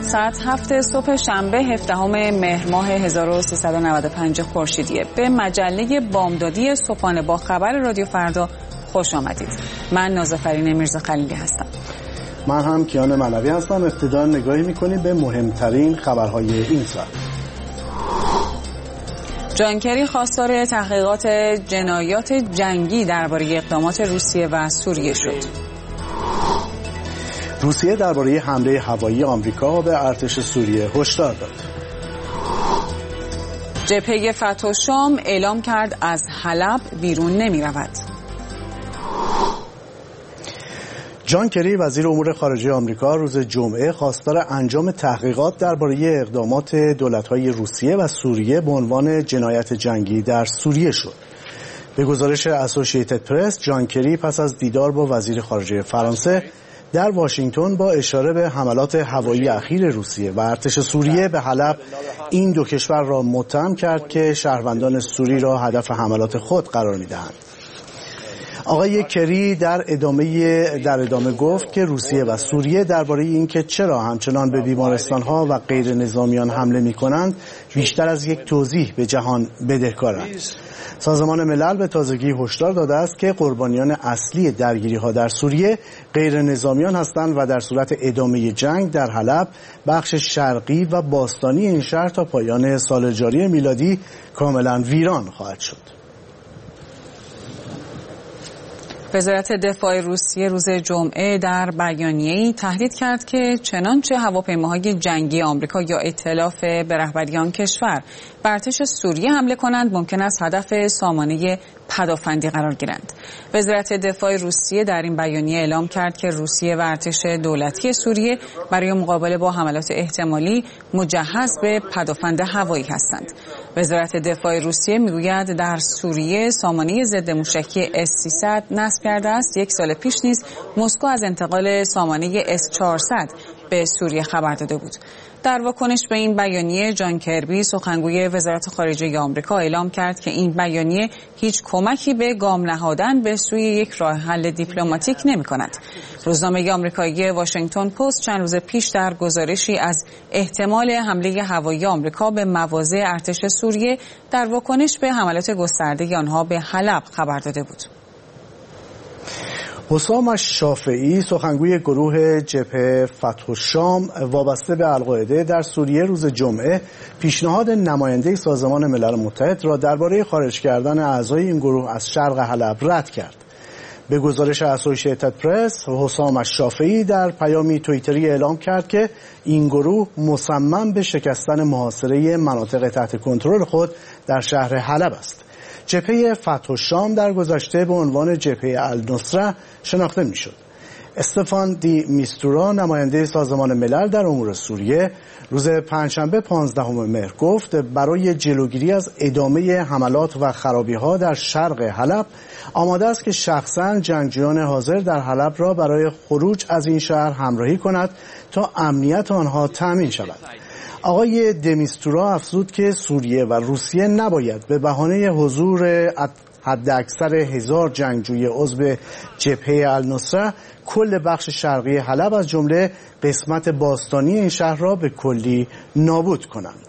ساعت 7 صبح شنبه 17 مهر ماه 1395 خورشیدی به مجله بامدادی صبحانه با خبر رادیو فردا خوش آمدید. من نازافرین میرزا خلیلی هستم. من هم کیان ملوی هستم. ابتدا نگاهی میکنیم به مهمترین خبرهای این ساعت. جان کری خواستار تحقیقات جنایات جنگی درباره اقدامات روسیه و سوریه شد. روسیه درباره حمله هوایی آمریکا به ارتش سوریه هشدار داد. جبهه فتح الشام اعلام کرد از حلب بیرون نمی رود. جان کری وزیر امور خارجه آمریکا روز جمعه خواستار انجام تحقیقات درباره اقدامات دولت‌های روسیه و سوریه به عنوان جنایت جنگی در سوریه شد. به گزارش اسوسییتد پرس، جان کری پس از دیدار با وزیر خارجه فرانسه در واشنگتن با اشاره به حملات هوایی اخیر روسیه و ارتش سوریه به حلب این دو کشور را متهم کرد که شهروندان سوری را هدف حملات خود قرار می‌دهند. آقای کری در ادامه گفت که روسیه و سوریه درباره اینکه چرا همچنان به بیمارستان‌ها و غیر نظامیان حمله می‌کنند بیشتر از یک توضیح به جهان بدهکارند. سازمان ملل به تازگی هشدار داده است که قربانیان اصلی درگیری‌ها در سوریه غیر نظامیان هستند و در صورت ادامه جنگ در حلب بخش شرقی و باستانی این شهر تا پایان سال جاری میلادی کاملا ویران خواهد شد. وزارت دفاع روسیه روز جمعه در بیانیه‌ای تهدید کرد که چنانچه هواپیماهای جنگی آمریکا یا ائتلاف به رهبری آن کشور بر ارتش سوریه حمله کنند ممکن است هدف سامانه پدافندی قرار گیرند. وزارت دفاع روسیه در این بیانیه اعلام کرد که روسیه و ارتش دولتی سوریه برای مقابله با حملات احتمالی مجهز به پدافند هوایی هستند. وزارت دفاع روسیه میگوید در سوریه سامانه ضد موشکی S-300 نصب کرده است. یک سال پیش نیز مسکو از انتقال سامانه S-400 به سوریه خبر داده بود. در واکنش به این بیانیه جان کربی سخنگوی وزارت خارجه آمریکا اعلام کرد که این بیانیه هیچ کمکی به گام نهادن به سوی یک راه حل دیپلماتیک نمی‌کند. روزنامه آمریکایی واشنگتن پست چند روز پیش در گزارشی از احتمال حمله هوایی آمریکا به مواضع ارتش سوریه در واکنش به حملات گسترده آنها به حلب خبر داده بود. حسام الشافعی سخنگوی گروه جبهه فتح الشام وابسته به القاعده در سوریه روز جمعه پیشنهاد نماینده سازمان ملل متحد را درباره خارج کردن اعضای این گروه از شرق حلب رد کرد. به گزارش اسوسییتد پرس، حسام الشافعی در پیامی توییتری اعلام کرد که این گروه مصمم به شکستن محاصره مناطق تحت کنترل خود در شهر حلب است. جبهه فتح الشام در گذشته به عنوان جبهه النصره شناخته میشد. استفان دی میستورا نماینده سازمان ملل در امور سوریه روز پنجشنبه 15 مهر گفت برای جلوگیری از ادامه حملات و خرابی‌ها در شرق حلب آماده است که شخصاً جنگجویان حاضر در حلب را برای خروج از این شهر همراهی کند تا امنیت آنها تأمین شود. آقای دمیستورا افزود که سوریه و روسیه نباید به بهانه حضور حداکثر 1000 جنگجوی عضو جبهه النصره کل بخش شرقی حلب از جمله قسمت باستانی این شهر را به کلی نابود کنند.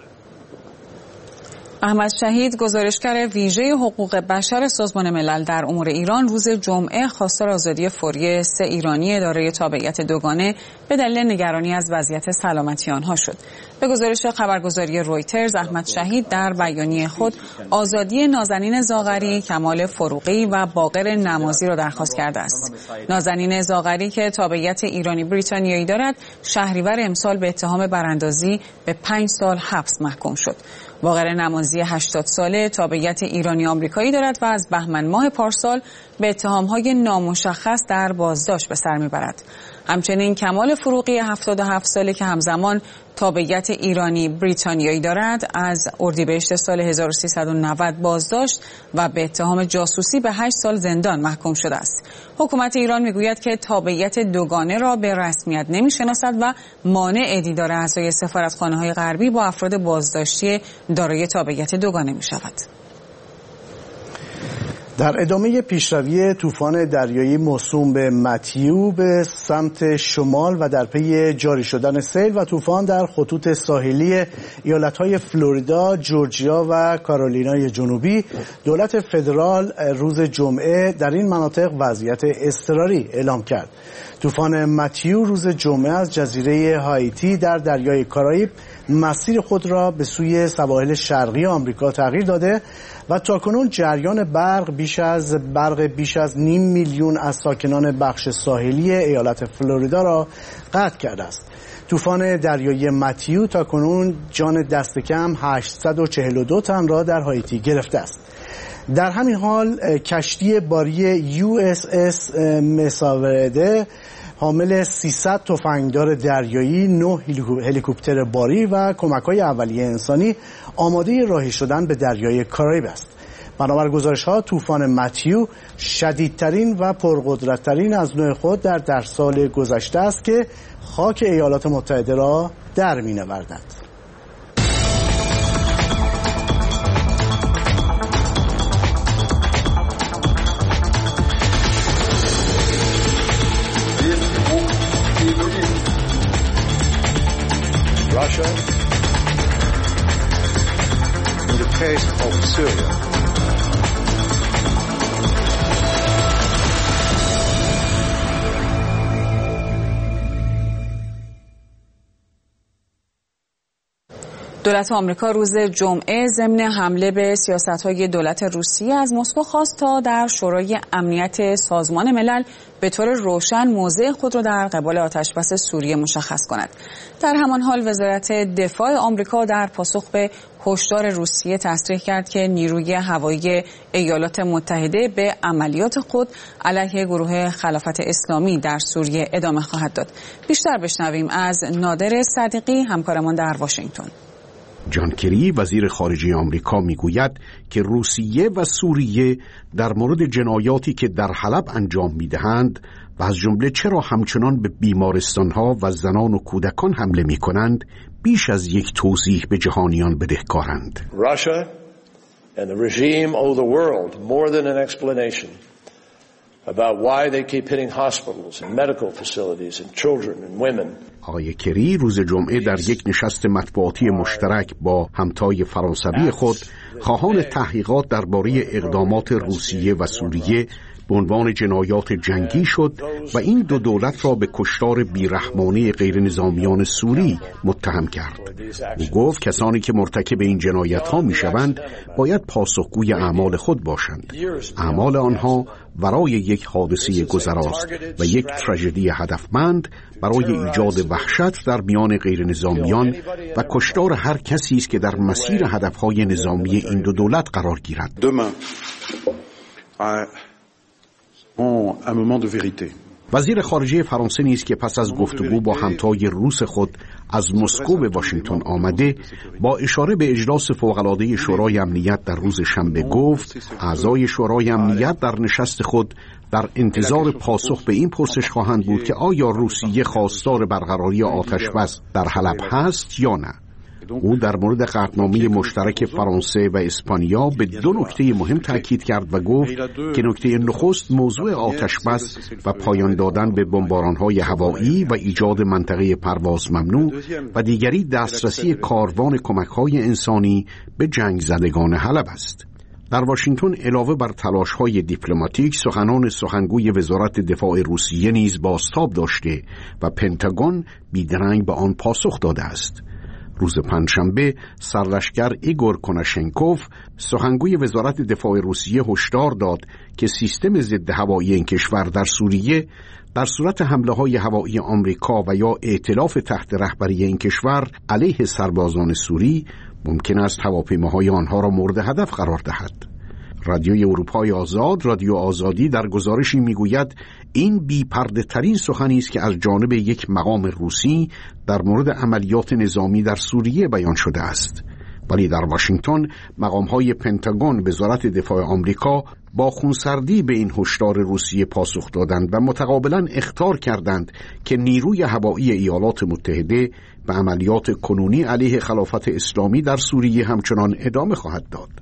احمد شهید گزارشگر ویژه حقوق بشر سازمان ملل در امور ایران روز جمعه خواستار آزادی فوری 3 ایرانی دارای تابعیت دوگانه به دلیل نگرانی از وضعیت سلامتی آنها شد. به گزارش خبرگزاری رویترز، احمد شهید در بیانیه خود آزادی نازنین زاغری، کمال فروغی و باقر نمازی را درخواست کرده است. نازنین زاغری که تابعیت ایرانی بریتانیایی دارد، شهریور امسال به اتهام براندازی به 5 سال حبس محکوم شد. باقر نمازی 80 ساله تابعیت ایرانی آمریکایی دارد و از بهمن ماه پارسال به اتهام‌های نامشخص در بازداشت به سر میبرد. همچنین کمال فروغی 77 ساله که همزمان تابعیت ایرانی بریتانیایی دارد از اردیبهشت سال 1390 بازداشت و به اتهام جاسوسی به 8 سال زندان محکوم شده است. حکومت ایران میگوید که تابعیت دوگانه را به رسمیت نمیشناسد و مانع دیدار اعضای سفارتخانه‌های غربی با افراد بازداشتی دارای تابعیت دوگانه میشود. در ادامه پیشروی طوفان دریایی موسوم به متیو به سمت شمال و در پی جاری شدن سیل و طوفان در خطوط ساحلی ایالت‌های فلوریدا، جورجیا و کارولینای جنوبی، دولت فدرال روز جمعه در این مناطق وضعیت اضطراری اعلام کرد. طوفان متیو روز جمعه از جزیره هایتی در دریای کارائیب مسیر خود را به سوی سواحل شرقی آمریکا تغییر داده و تاکنون جریان برق بیش از نیم میلیون از ساکنان بخش ساحلی ایالت فلوریدا را قطع کرده است. طوفان دریایی متیو تاکنون جان دست کم 842 تن را در هایتی گرفته است. در همین حال کشتی باری USS مساورده حامل 300 تفنگدار دریایی، 9 هلیکوپتر باری و کمک‌های اولیه انسانی آماده راهی شدن به دریای کارائیب است. بنابر گزارش‌ها طوفان متیو شدیدترین و پرقدرت‌ترین از نوع خود در سال گذشته است که خاک ایالات متحده را در می‌نوردد. Russia in the case of Syria. دولت آمریکا روز جمعه ضمن حمله به سیاست‌های دولت روسیه از مسکو خواست تا در شورای امنیت سازمان ملل به طور روشن موضع خود را در قبال آتشبس سوریه مشخص کند. در همان حال وزارت دفاع آمریکا در پاسخ به هشدار روسیه تصریح کرد که نیروی هوایی ایالات متحده به عملیات خود علیه گروه خلافت اسلامی در سوریه ادامه خواهد داد. بیشتر بشنویم از نادر صدیقی، همکارمان در واشنگتن. جان کری وزیر خارجه آمریکا میگوید که روسیه و سوریه در مورد جنایاتی که در حلب انجام میدهند و از جمله چرا همچنان به بیمارستانها و زنان و کودکان حمله میکنند بیش از یک توضیح به جهانیان بدهکارند. Russia and the regime owe the world more than an explanation about why they keep hitting hospitals and medical facilities and children and women. آقای کری روز جمعه در یک نشست مطبوعاتی مشترک با همتای فرانسوی خود خواهان تحقیقات درباره اقدامات روسیه و سوریه به عنوان جنایات جنگی شد و این دو دولت را به کشتار بیرحمانه غیر نظامیان سوری متهم کرد. او گفت کسانی که مرتکب این جنایت ها می شوند باید پاسخگوی اعمال خود باشند. اعمال آنها ورای یک حادثه گذراست و یک تراژدی هدفمند برای ایجاد وحشت در میان غیر نظامیان و کشتار هر کسی است که در مسیر هدفهای نظامی این دو دولت قرار گیرد. وزیر خارجه فرانسه نیز که پس از گفتگو با همتای روس خود از مسکو به واشنگتن آمده با اشاره به اجلاس فوق‌العاده شورای امنیت در روز شنبه گفت اعضای شورای امنیت در نشست خود در انتظار پاسخ به این پرسش خواهند بود که آیا روسیه خواستار برقراری آتشبس در حلب هست یا نه. او در مورد قطعنامه مشترک فرانسه و اسپانیا به دو نکته مهم تاکید کرد و گفت که نکته نخست موضوع آتشبس و پایان دادن به بمباران‌های هوایی و ایجاد منطقه پرواز ممنوع و دیگری دسترسی کاروان کمک‌های انسانی به جنگ زدگان حلب است. در واشنگتن علاوه بر تلاش‌های دیپلماتیک سخنگوی وزارت دفاع روسیه نیز بازتاب داشته و پنتاگون بیدرنگ به آن پاسخ داده است. روز پنجشنبه سرلشکر ایگور کناشنکوف سخنگوی وزارت دفاع روسیه هشدار داد که سیستم ضد هوایی این کشور در سوریه در صورت حمله‌های هوایی آمریکا و یا ائتلاف تحت رهبری این کشور علیه سربازان سوری ممکن است هواپیماهای آنها را مورد هدف قرار دهد. رادیوی اروپای آزاد، رادیو آزادی در گزارشی میگوید این بی‌پرده ترین سخنی است که از جانب یک مقام روسی در مورد عملیات نظامی در سوریه بیان شده است. ولی در واشنگتن مقام‌های پنتاگون، وزارت دفاع آمریکا با خونسردی به این هشدار روسیه پاسخ دادند و متقابلاً اخطار کردند که نیروی هوایی ایالات متحده به عملیات کنونی علیه خلافت اسلامی در سوریه همچنان ادامه خواهد داد.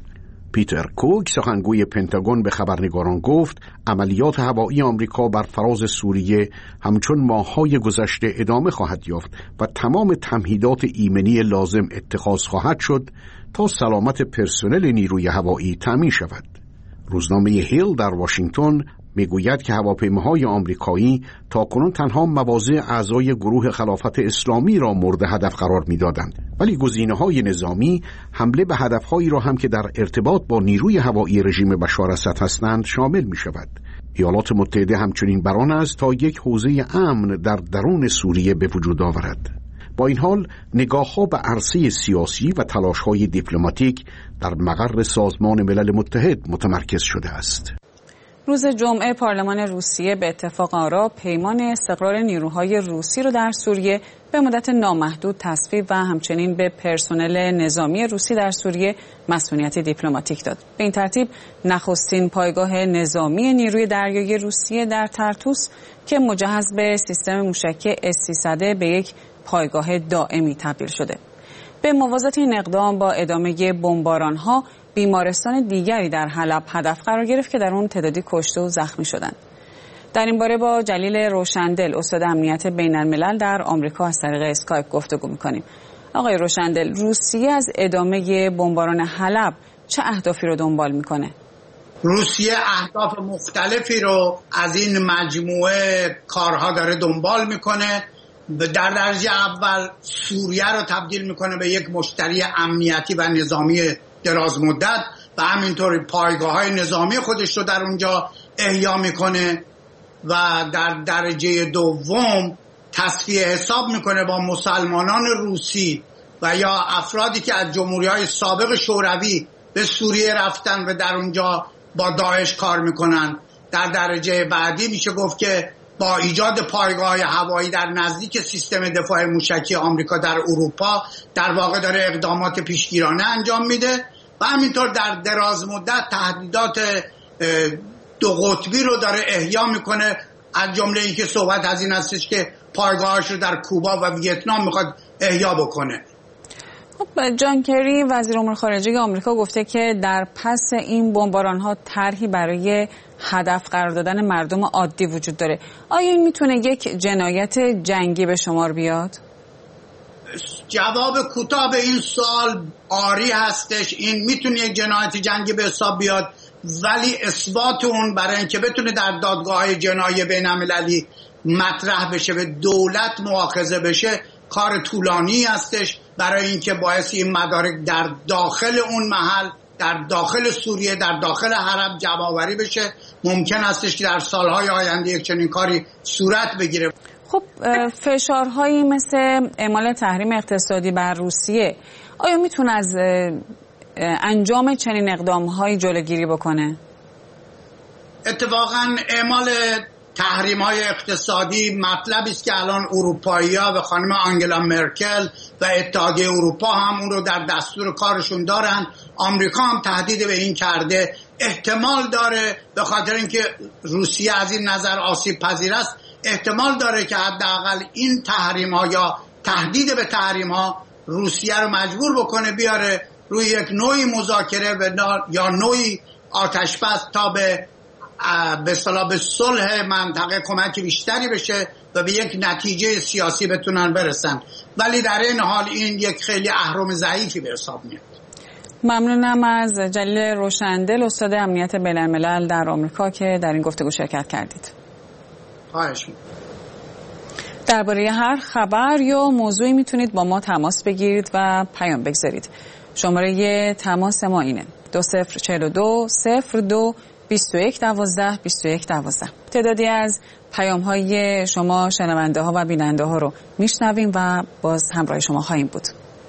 پیتر کوک سخنگوی پنتاگون به خبرنگاران گفت عملیات هوایی آمریکا بر فراز سوریه همچون ماه‌های گذشته ادامه خواهد یافت و تمام تمهیدات ایمنی لازم اتخاذ خواهد شد تا سلامت پرسنل نیروی هوایی تامین شود. روزنامه هیل در واشنگتن میگوید که هواپیماهای آمریکایی تاکنون تنها مواضع اعضای گروه خلافت اسلامی را مورد هدف قرار می‌دادند، ولی گزینه‌های نظامی حمله به هدف‌هایی را هم که در ارتباط با نیروی هوایی رژیم بشار اسد هستند شامل می‌شود. ایالات متحده همچنین بر آن است تا یک حوزه امن در درون سوریه به وجود آورد. با این حال نگاه‌ها به عرصه سیاسی و تلاش‌های دیپلماتیک در مقر سازمان ملل متحد متمرکز شده است. روز جمعه پارلمان روسیه به اتفاق آرا پیمان استقرار نیروهای روسی را در سوریه به مدت نامحدود تصویب و همچنین به پرسنل نظامی روسی در سوریه مسئولیت دیپلماتیک داد. به این ترتیب نخستین پایگاه نظامی نیروی دریایی روسیه در ترتوس که مجهز به سیستم موشکی S-300 به یک پایگاه دائمی تبدیل شده. به موازات این اقدام با ادامه بمباران‌ها بیمارستان دیگری در حلب هدف قرار گرفت که در اون تعدادی کشته و زخمی شدند. در این باره با جلیل روشندل استاد امنیت بین الملل در آمریکا از طریق اسکایپ گفتگو می‌کنیم. آقای روشندل، روسیه از ادامه بمباران حلب چه اهدافی رو دنبال می‌کنه؟ روسیه اهداف مختلفی رو از این مجموعه کارها داره دنبال می‌کنه. در درجه اول سوریه رو تبدیل می‌کنه به یک مشتری امنیتی و نظامی دراز مدت و همینطور پایگاه‌های نظامی خودش رو در اونجا احیا میکنه و در درجه دوم تصفیه حساب میکنه با مسلمانان روسی و یا افرادی که از جمهوری‌های سابق شوروی به سوریه رفتن و در اونجا با داعش کار میکنن. در درجه بعدی میشه گفت که با ایجاد پایگاه‌های هوایی در نزدیک سیستم دفاع موشکی آمریکا در اروپا در واقع داره اقدامات پیشگیرانه انجام میده و همینطور در دراز مدت تهدیدات دو قطبی رو داره احیا میکنه، از جمله اینکه صحبت از این هستش که پایگاهاش رو در کوبا و ویتنام میخواد احیا بکنه. خب جان کری وزیر امور خارجه آمریکا گفته که در پس این بمباران‌ها طرحی برای هدف قرار دادن مردم عادی وجود داره. آیا این میتونه یک جنایت جنگی به شمار بیاد؟ جواب کوتاه به این سوال آری هستش. این میتونه یک جنایت جنگی به حساب بیاد، ولی اثبات اون برای اینکه بتونه در دادگاه‌های جنایی بین‌المللی مطرح بشه به دولت مؤاخذه بشه کار طولانی هستش، برای اینکه باعث این مدارک در داخل اون محل، در داخل سوریه، در داخل حرب جمع‌آوری بشه. ممکن هستش که در سالهای آینده یک چنین کاری صورت بگیره. خب فشارهایی مثل اعمال تحریم اقتصادی بر روسیه آیا میتونه از انجام چنین اقدام‌هایی جلوگیری بکنه؟ اتفاقاً اعمال تحریم‌های اقتصادی مطلبی است که الان اروپایی‌ها و خانم آنگلا مرکل و اتحادیه اروپا هم اون رو در دستور کارشون دارن. آمریکا هم تهدید به این کرده. احتمال داره به خاطر اینکه روسیه از این نظر آسیب پذیر است، احتمال داره که حداقل این تحریم‌ها یا تهدید به تحریم‌ها روسیه رو مجبور بکنه بیاره روی یک نوعی مذاکره یا نوعی آتش‌بس تا به اصطلاح به صلح منطقه کمک بیشتری بشه و به یک نتیجه سیاسی بتونن برسن، ولی در این حال این یک خیلی اهرم ضعیفی به حساب میاد. ممنونم از جلیل روشندل استاد امنیت بین الملل در آمریکا که در این گفتگو شرکت کردید. خواهش می‌کنم. درباره هر خبر یا موضوعی میتونید با ما تماس بگیرید و پیام بگذارید. شماره تماس ما اینه 2042 02 2112 2112. تعدادی از پیام های شما شنونده ها و بیننده ها رو میشنویم و باز همراه شما خواهیم بود.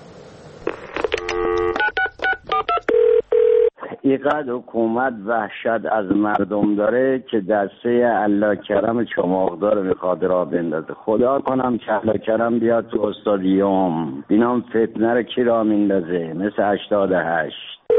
اینقدر حکومت وحشت از مردم داره که دسته الله کرم چماقدار میخواد را بندازه. خدا کنم که الله کرم بیاد تو استادیوم اینام فتنه رو کی را میندازه مثل 88.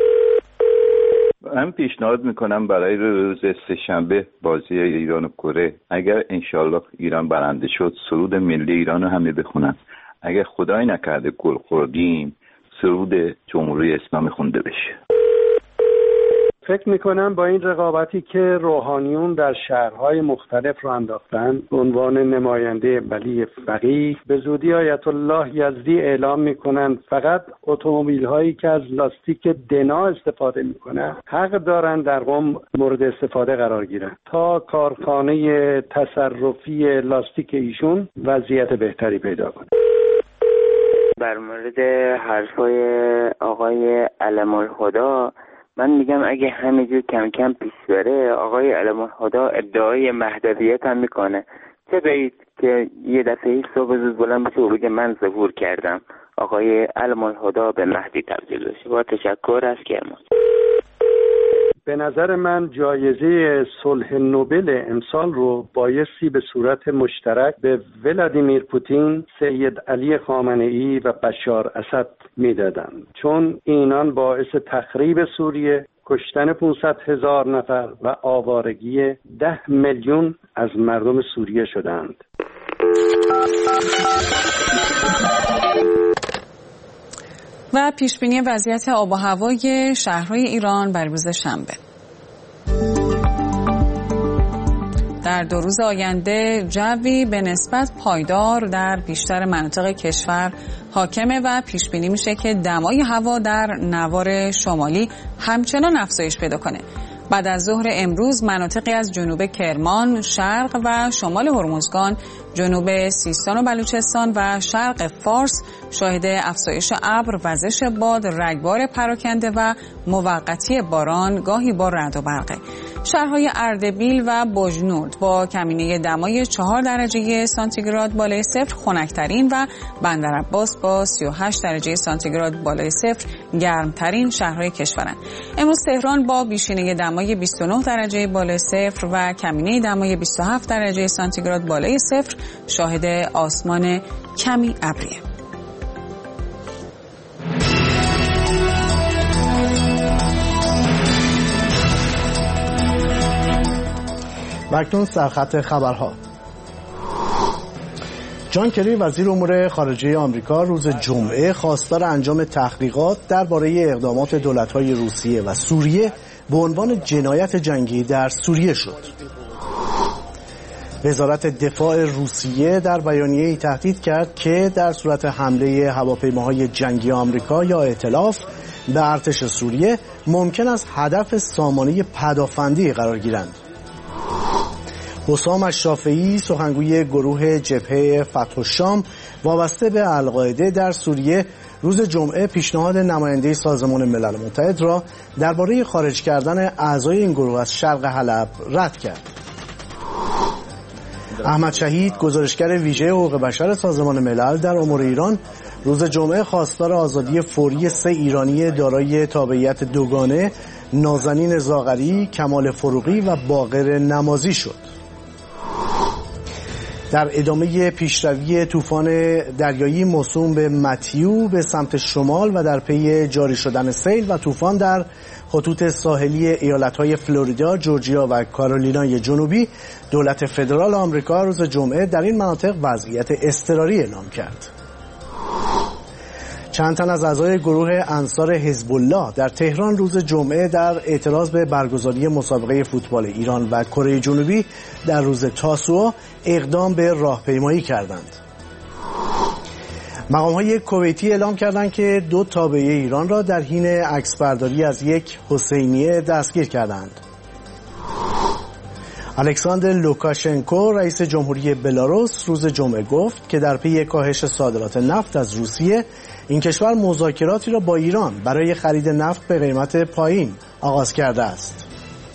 من پیشنهاد میکنم برای روز سه‌شنبه بازی ایران و کره، اگر انشالله ایران برنده شد سرود ملی ایران رو همه بخونن. اگر خدای نکرده گل خوردیم سرود جمهوری اسلامی خونده بشه. فکر میکنم با این رقابتی که روحانیون در شهرهای مختلف رو انداختن به عنوان نماینده ولی فقیه، به زودی آیت الله یزدی اعلام میکنن فقط اتومبیل هایی که از لاستیک دنا استفاده میکنن حق دارن در قم مورد استفاده قرار گیرن تا کارخانه تصرفی لاستیک ایشون وضعیت بهتری پیدا کنه. بر مورد حرفای آقای علم الهدی من میگم اگه همینجور کم کم پیش بره، آقای علم الهدی ادعای مهدویت هم میکنه. چه بعید که یه دفعه صبح زود بلند بشه و بگه من ظهور کردم، آقای علم الهدی به مهدی تبدیل بشه. با تشکر از کرمان. به نظر من جایزه صلح نوبل امسال رو بایستی به صورت مشترک به ولادیمیر پوتین، سید علی خامنه‌ای و بشار اسد میدادن، چون اینان باعث تخریب سوریه، کشتن 500,000 نفر و آوارگی 10 میلیون از مردم سوریه شدند. و پیشبینی وضعیت آب و هوای شهرهای ایران برای روز شنبه. در 2 روز آینده جوی به نسبت پایدار در بیشتر مناطق کشور حاکمه و پیشبینی میشه که دمای هوا در نوار شمالی همچنان افزایش پیدا کنه. بعد از ظهر امروز مناطقی از جنوب کرمان، شرق و شمال هرمزگان، جنوب سیستان و بلوچستان و شرق فارس شاهد افزایش ابر، وزش باد، رگبار پراکنده و موقتی باران گاهی با رعد و برقه. شهرهای اردبیل و بجنورد با کمینه دمای 4 درجه سانتیگراد بالای صفر خنک‌ترین و بندرعباس با 38 درجه سانتیگراد بالای صفر گرمترین شهرهای کشورند. امروز تهران با بیشینه دمای 29 درجه بالای صفر و کمینه دمای 27 درجه سانتیگراد بالای صفر شاهد آسمان کمی ابریه. اکنون سرخط خبرها. جان کری وزیر امور خارجه آمریکا روز جمعه خواستار انجام تحقیقات درباره اقدامات دولت‌های روسیه و سوریه به عنوان جنایت جنگی در سوریه شد. وزارت دفاع روسیه در بیانیه‌ای تهدید کرد که در صورت حمله هواپیماهای جنگی آمریکا یا ائتلاف به ارتش سوریه ممکن است هدف سامانه پدافندی قرار گیرند. حسام الشافعی سخنگوی گروه جبهه فتح الشام وابسته به القاعده در سوریه روز جمعه پیشنهاد نماینده سازمان ملل متحد را درباره خارج کردن اعضای این گروه از شرق حلب رد کرد. احمد شهید گزارشگر ویژه حقوق بشر سازمان ملل در امور ایران روز جمعه خواستار آزادی فوری 3 ایرانی دارای تابعیت دوگانه نازنین زاغری، کمال فروغی و باقر نمازی شد. در ادامه پیشروی طوفان دریایی موسوم به متیو به سمت شمال و در پی جاری شدن سیل و طوفان در خطوط ساحلی ایالت‌های فلوریدا، جورجیا و کارولینای جنوبی، دولت فدرال آمریکا روز جمعه در این مناطق وضعیت اضطراری اعلام کرد. چند تن از اعضای گروه انصار حزب الله در تهران روز جمعه در اعتراض به برگزاری مسابقه فوتبال ایران و کره جنوبی در روز تاسوعا اقدام به راهپیمایی کردند. مقام‌های کویتی اعلام کردند که 2 تابعه ایران را در حین عکسبرداری از یک حسینیه دستگیر کردند. الکساندر لوکاشنکو رئیس جمهوری بلاروس روز جمعه گفت که در پی کاهش صادرات نفت از روسیه این کشور مذاکراتی را با ایران برای خرید نفت به قیمت پایین آغاز کرده است.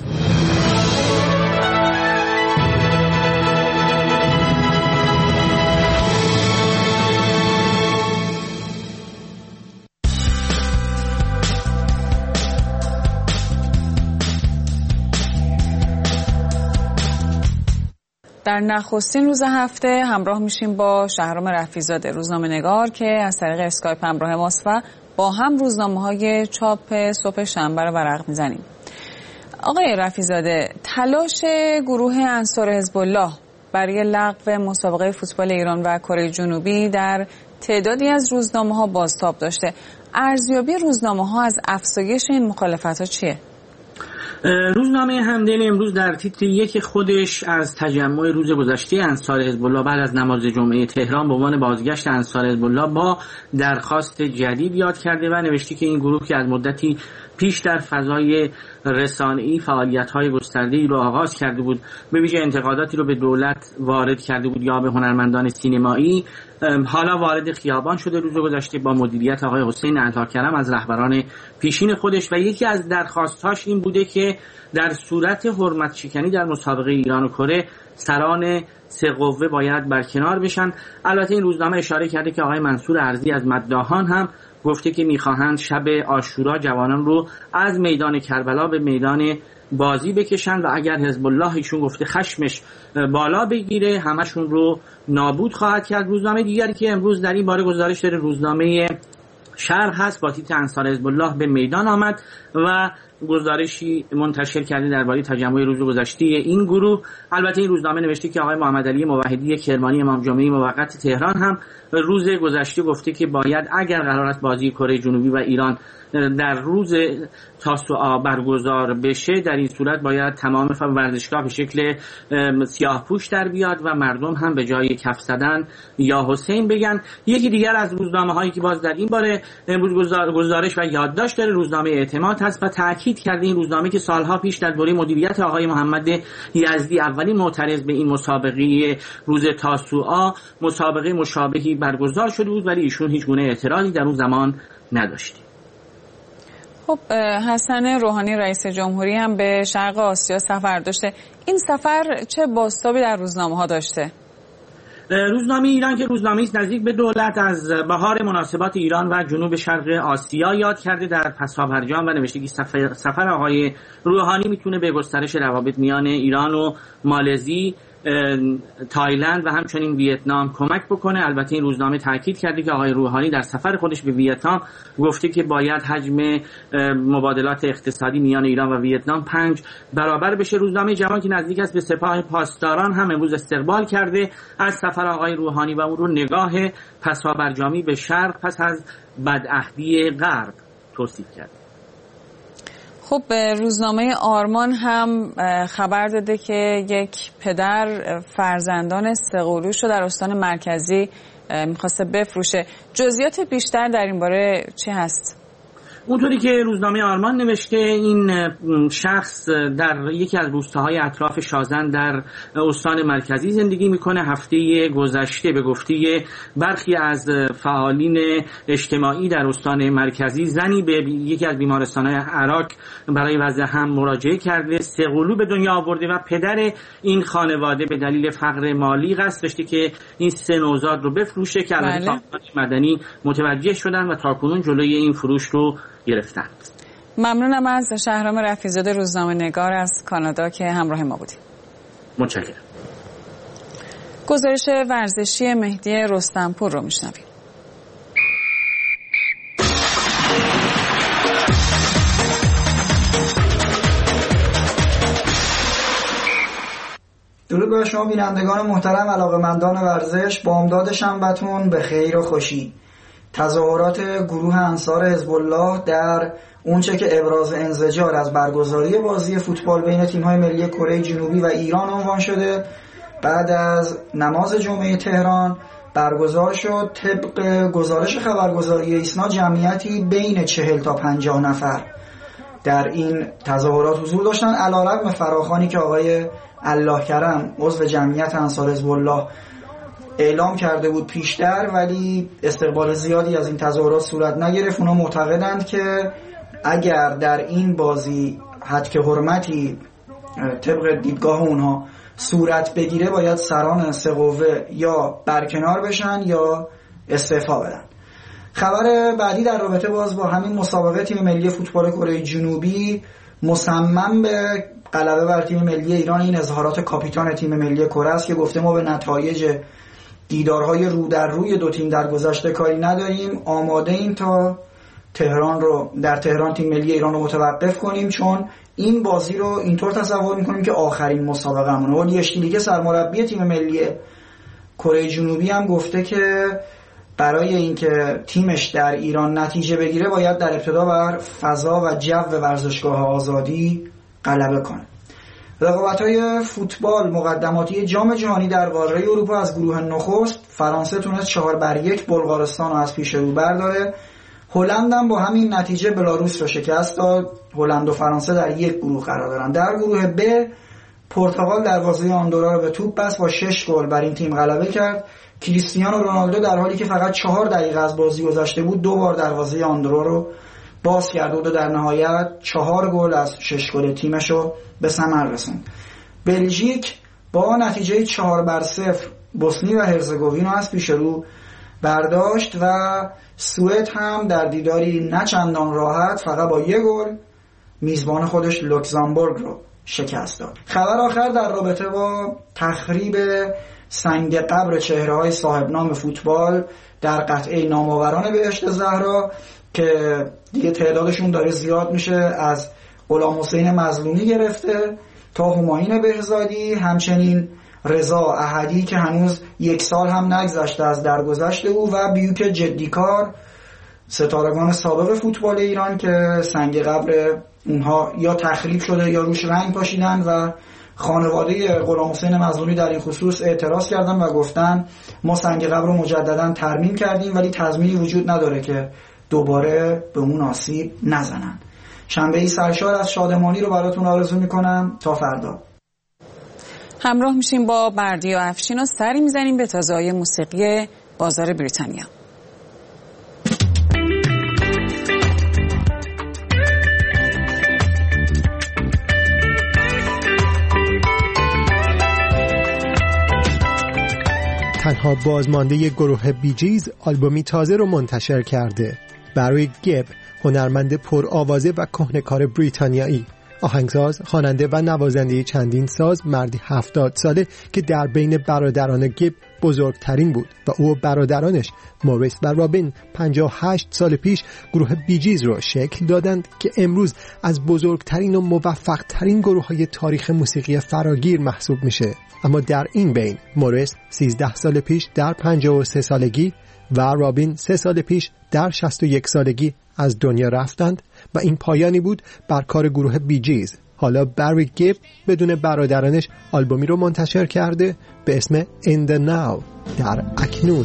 در نخستین روز هفته همراه میشیم با شهرام رفیع‌زاده روزنامه‌نگار که از طریق اسکایپ همراه ماست و با هم روزنامه‌های چاپ صبح شنبه رو ورق میزنیم. آقای رفیع‌زاده، تلاش گروه انصار حزب الله برای لغو مسابقه فوتبال ایران و کره جنوبی در تعدادی از روزنامه‌ها بازتاب داشته. ارزیابی روزنامه‌ها از افزایش این مخالفت‌ها چیه؟ روزنامه همدن امروز در تیتر یک خودش از تجمع روز گذشته انصار حزب الله بعد از نماز جمعه تهران به عنوان بازگشت انصار حزب الله با درخواست جدید یاد کرده و نوشته که این گروه که از مدتی پیش در فضای رسانه‌ای فعالیت‌های گسترده‌ای رو آغاز کرده بود، به ویژه انتقاداتی رو به دولت وارد کرده بود یا به هنرمندان سینمایی، حالا وارد خیابان شده روز گذشته با مدیریت آقای حسین الله‌کرم از رهبران پیشین خودش و یکی از درخواست‌هاش این بوده که در صورت حرمت شکنی در مسابقه ایران و کره سران سه قوه باید برکنار بشن. البته این روزنامه اشاره کرده که آقای منصور ارزی از مداحان هم گفته که میخواهند شب عاشورا جوانان رو از میدان کربلا به میدان بازی بکشن و اگر حزب الله ایشون گفته خشمش بالا بگیره همشون رو نابود خواهد کرد. روزنامه دیگری که امروز در این باره گزارش داره روزنامه شرق هست با تیتر انصار حزب الله به میدان آمد و گزارشی منتشر کرده درباره تجمع روز گذشته این گروه. البته این روزنامه نوشته که آقای محمد علی موحدی کرمانی امام جمعه موقت تهران هم روز گذشته گفته که باید اگر قرار است بازی کره جنوبی و ایران در روز تاسوعا برگزار بشه در این صورت باید تمام ورزشگاه به شکل سیاه‌پوش در بیاد و مردم هم به جای کف زدن یا حسین بگن. یکی دیگر از روزنامه‌هایی که باز در این باره امروز گزارش و یادداشت داره روزنامه اعتماد هست و تاکید کرده این روزنامه که سالها پیش در دوره مدیریت آقای محمد یزدی اولین معترض به این مسابقه روز تاسوعا مسابقه مشابهی برگزار شده بود ولی ایشون هیچ گونه اعتراضی در اون زمان نداشت. خب حسن روحانی رئیس جمهوری هم به شرق آسیا سفر داشته. این سفر چه بازتابی در روزنامه‌ها داشته؟ روزنامه ایران که روزنامه‌ای است نزدیک به دولت از بهار مناسبات ایران و جنوب شرق آسیا یاد کرده در پسابرجام و نوشته که سفر آقای روحانی میتونه به گسترش روابط میان ایران و مالزی، تایلند و همچنین ویتنام کمک بکنه. البته این روزنامه تاکید کرده که آقای روحانی در سفر خودش به ویتنام گفته که باید حجم مبادلات اقتصادی میان ایران و ویتنام 5 برابر بشه. روزنامه جوان که نزدیک است به سپاه پاسداران هم امروز استقبال کرده از سفر آقای روحانی و اون رو نگاه پسابرجامی به شرق پس از بدعهدی غرب توصیف کرده. خب روزنامه آرمان هم خبر داده که یک پدر فرزندان سه‌قلوش رو در استان مرکزی میخواسته بفروشه. جزئیات بیشتر در این باره چی هست؟ اونطوری که روزنامه آرمان نوشته این شخص در یکی از روستاهای اطراف شازن در استان مرکزی زندگی میکنه. هفته گذشته به گفته برخی از فعالین اجتماعی در استان مرکزی زنی به یکی از بیمارستان‌های عراق برای وضع هم مراجعه کرده، سه‌قلو به دنیا آورده و پدر این خانواده به دلیل فقر مالی قصد داشته که این 3 نوزاد رو بفروشه که البته سازمان مدنی متوجه شدن و تاکنون جلوی این فروش رو گرفتند. ممنونم از شهرام رفیع‌زاده روزنامه‌نگار از کانادا که همراه ما بودید. متشکرم. گزارش ورزشی مهدی رستمپور رو میشنویم. درود بر شما بینندگان محترم، علاقه‌مندان ورزش. بامداد شنبه‌تون به خیر و خوشی. تظاهرات گروه انصار حزب الله در اونچه که ابراز انزجار از برگزاری بازی فوتبال بین تیم‌های ملی کره جنوبی و ایران عنوان شده بعد از نماز جمعه تهران برگزار شد. طبق گزارش خبرگزاری ایسنا جمعیتی بین 40 تا 50 نفر در این تظاهرات حضور داشتن، علیرغم فراخوانی که آقای الله‌کرم عضو جمعیت انصار حزب الله اعلام کرده بود پیشتر، ولی استقبال زیادی از این تظاهرات صورت نگرفت. اونا معتقدند که اگر در این بازی حد که حرمتی طبق دیدگاه اونها صورت بگیره باید سران سه قوه یا برکنار بشن یا استعفا بدن. خبر بعدی در رابطه باز با همین مسابقه تیم ملی فوتبال کره جنوبی مصمم به غلبه بر تیم ملی ایران این اظهارات کاپیتان تیم ملی کره است که گفته ما به نتایج دیدارهای رو در روی دو تیم در گذشته کاری نداریم، آماده ایم تا در تهران تیم ملی ایران رو متوقف کنیم، چون این بازی رو اینطور تصور میکنیم که آخرین مسابقه همونه. ولی اشتیلیگه سرمربی تیم ملی کره جنوبی هم گفته که برای اینکه تیمش در ایران نتیجه بگیره باید در ابتدا بر فضا و جو ورزشگاه آزادی غلبه کنه. رقابت‌های فوتبال مقدماتی جام جهانی در قاره اروپا از گروه نخست فرانسه تونست 4-1 بلغارستان رو از پیش رو برداره. هلند هم با همین نتیجه بلاروس رو شکست داد. هلند و فرانسه در یک گروه قرار دارن. در گروه ب پرتغال دروازه آندورا رو به توپ بست، با 6 گل بر این تیم غلبه کرد. کریستیانو رونالدو در حالی که فقط 4 دقیقه از بازی گذشته بود 2 بار دروازه آندورا رو باز کرد و در نهایت 4 گل از 6 گل تیمش رو به ثمر رسوند. بلژیک با نتیجه 4-0 بوسنی و هرزگوین از پیش رو برداشت و سوئد هم در دیداری نه چندان راحت فقط با 1 گل میزبان خودش لوکزامبورگ رو شکست داد. خبر آخر در رابطه با تخریب سنگ قبر چهره‌های صاحب نام فوتبال در قطعه نامآوران بهشت زهرا که دیگه تعدادشون داره زیاد میشه، از غلام حسین مظلومی گرفته تا همایون بهزادی، همچنین رضا احدی که هنوز 1 سال هم نگذشته از درگذشت او و بیوک جدیکار، ستارگان سابق فوتبال ایران که سنگ قبر اونها یا تخریب شده یا روش رنگ پاشیدن و خانواده غلام حسین مظلومی در این خصوص اعتراض کردن و گفتن ما سنگ قبر رو مجددا ترمیم کردیم ولی تضمینی وجود نداره که دوباره به اون آسیب نزنن. شنبه‌ای سرشار از شادمانی رو براتون آرزو میکنم تا فردا. همراه میشیم با بردیا افشین و سری میزنیم به تازه‌های موسیقی بازار بریتانیا. تنها بازمانده گروه بیجیز آلبومی تازه رو منتشر کرده. برای گیب، هنرمند پرآوازه و کهنه‌کار بریتانیایی، آهنگساز، خواننده و نوازنده چندین ساز، مردی 70 ساله که در بین برادران گیب بزرگترین بود و او و برادرانش موریس و رابین 58 سال پیش گروه بیجیز رو شکل دادند که امروز از بزرگترین و موفقترین گروه‌های تاریخ موسیقی فراگیر محسوب میشه. اما در این بین موریس 13 سال پیش در 53 سالگی و رابین 3 سال پیش در 61 سالگی از دنیا رفتند و این پایانی بود بر کار گروه بیجیز. حالا بری گیب بدون برادرانش آلبومی رو منتشر کرده به اسم In the Now، در اکنون.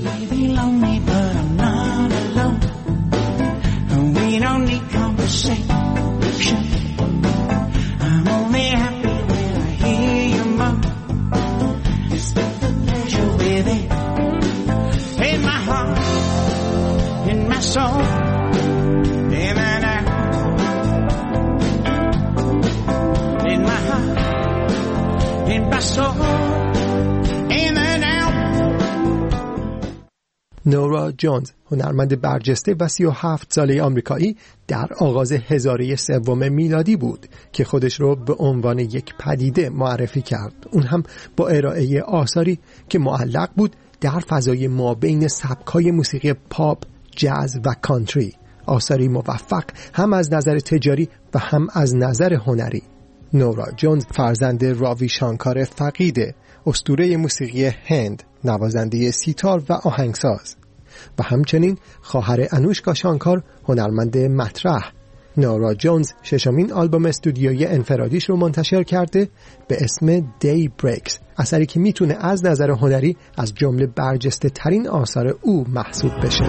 نورا جونز، هنرمند برجسته و 37 ساله آمریکایی، در آغاز هزاره سوم میلادی بود که خودش رو به عنوان یک پدیده معرفی کرد، اون هم با ارائه آثاری که معلق بود در فضای مابین سبک‌های موسیقی پاپ، جاز و کانتری، آثاری موفق هم از نظر تجاری و هم از نظر هنری. نورا جونز فرزند راوی شانکار فقیده، اسطوره موسیقی هند، نوازنده سیتار و آهنگساز و همچنین خواهر انوشکا شانکار، هنرمند مطرح. نورا جونز ششمین آلبوم استودیویی انفرادیش رو منتشر کرده به اسم دی بریکس، اثری که میتونه از نظر هنری از جمله برجسته ترین آثار او محسوب بشه.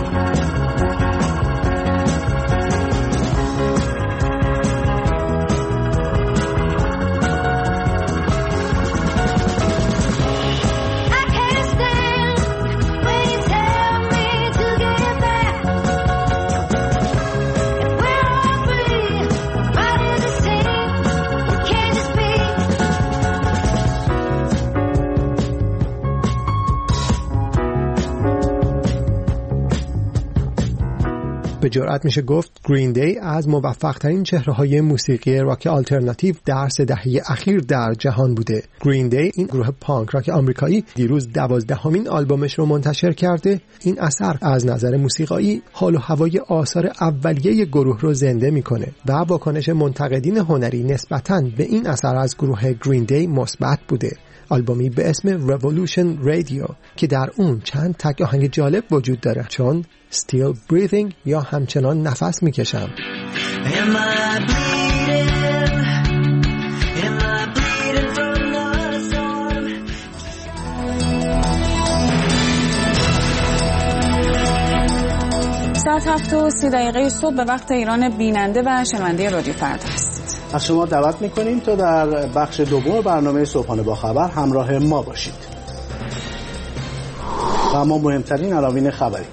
به جرئت میشه گفت گرین دی از موفق‌ترین چهره‌های موسیقی راک آلترناتیو در 3 دهه اخیر در جهان بوده. گرین دی، این گروه پانک راک آمریکایی، دیروز 12مین آلبومش رو منتشر کرده. این اثر از نظر موسیقایی حال و هوای آثار اولیه گروه رو زنده میکنه و واکنش منتقدین هنری نسبتاً به این اثر از گروه گرین دی مثبت بوده. آلبومی به اسم Revolution Radio که در اون چند تک آهنگ جالب وجود داره، چون Still Breathing یا همچنان نفس میکشم. ساعت 7:30 صبح به وقت ایران بیننده و شنونده رادیو فردا است. از شما دعوت می‌کنیم تا در بخش دوم برنامه صبحانه با خبر همراه ما باشید. و اما مهمترین عناوین خبری: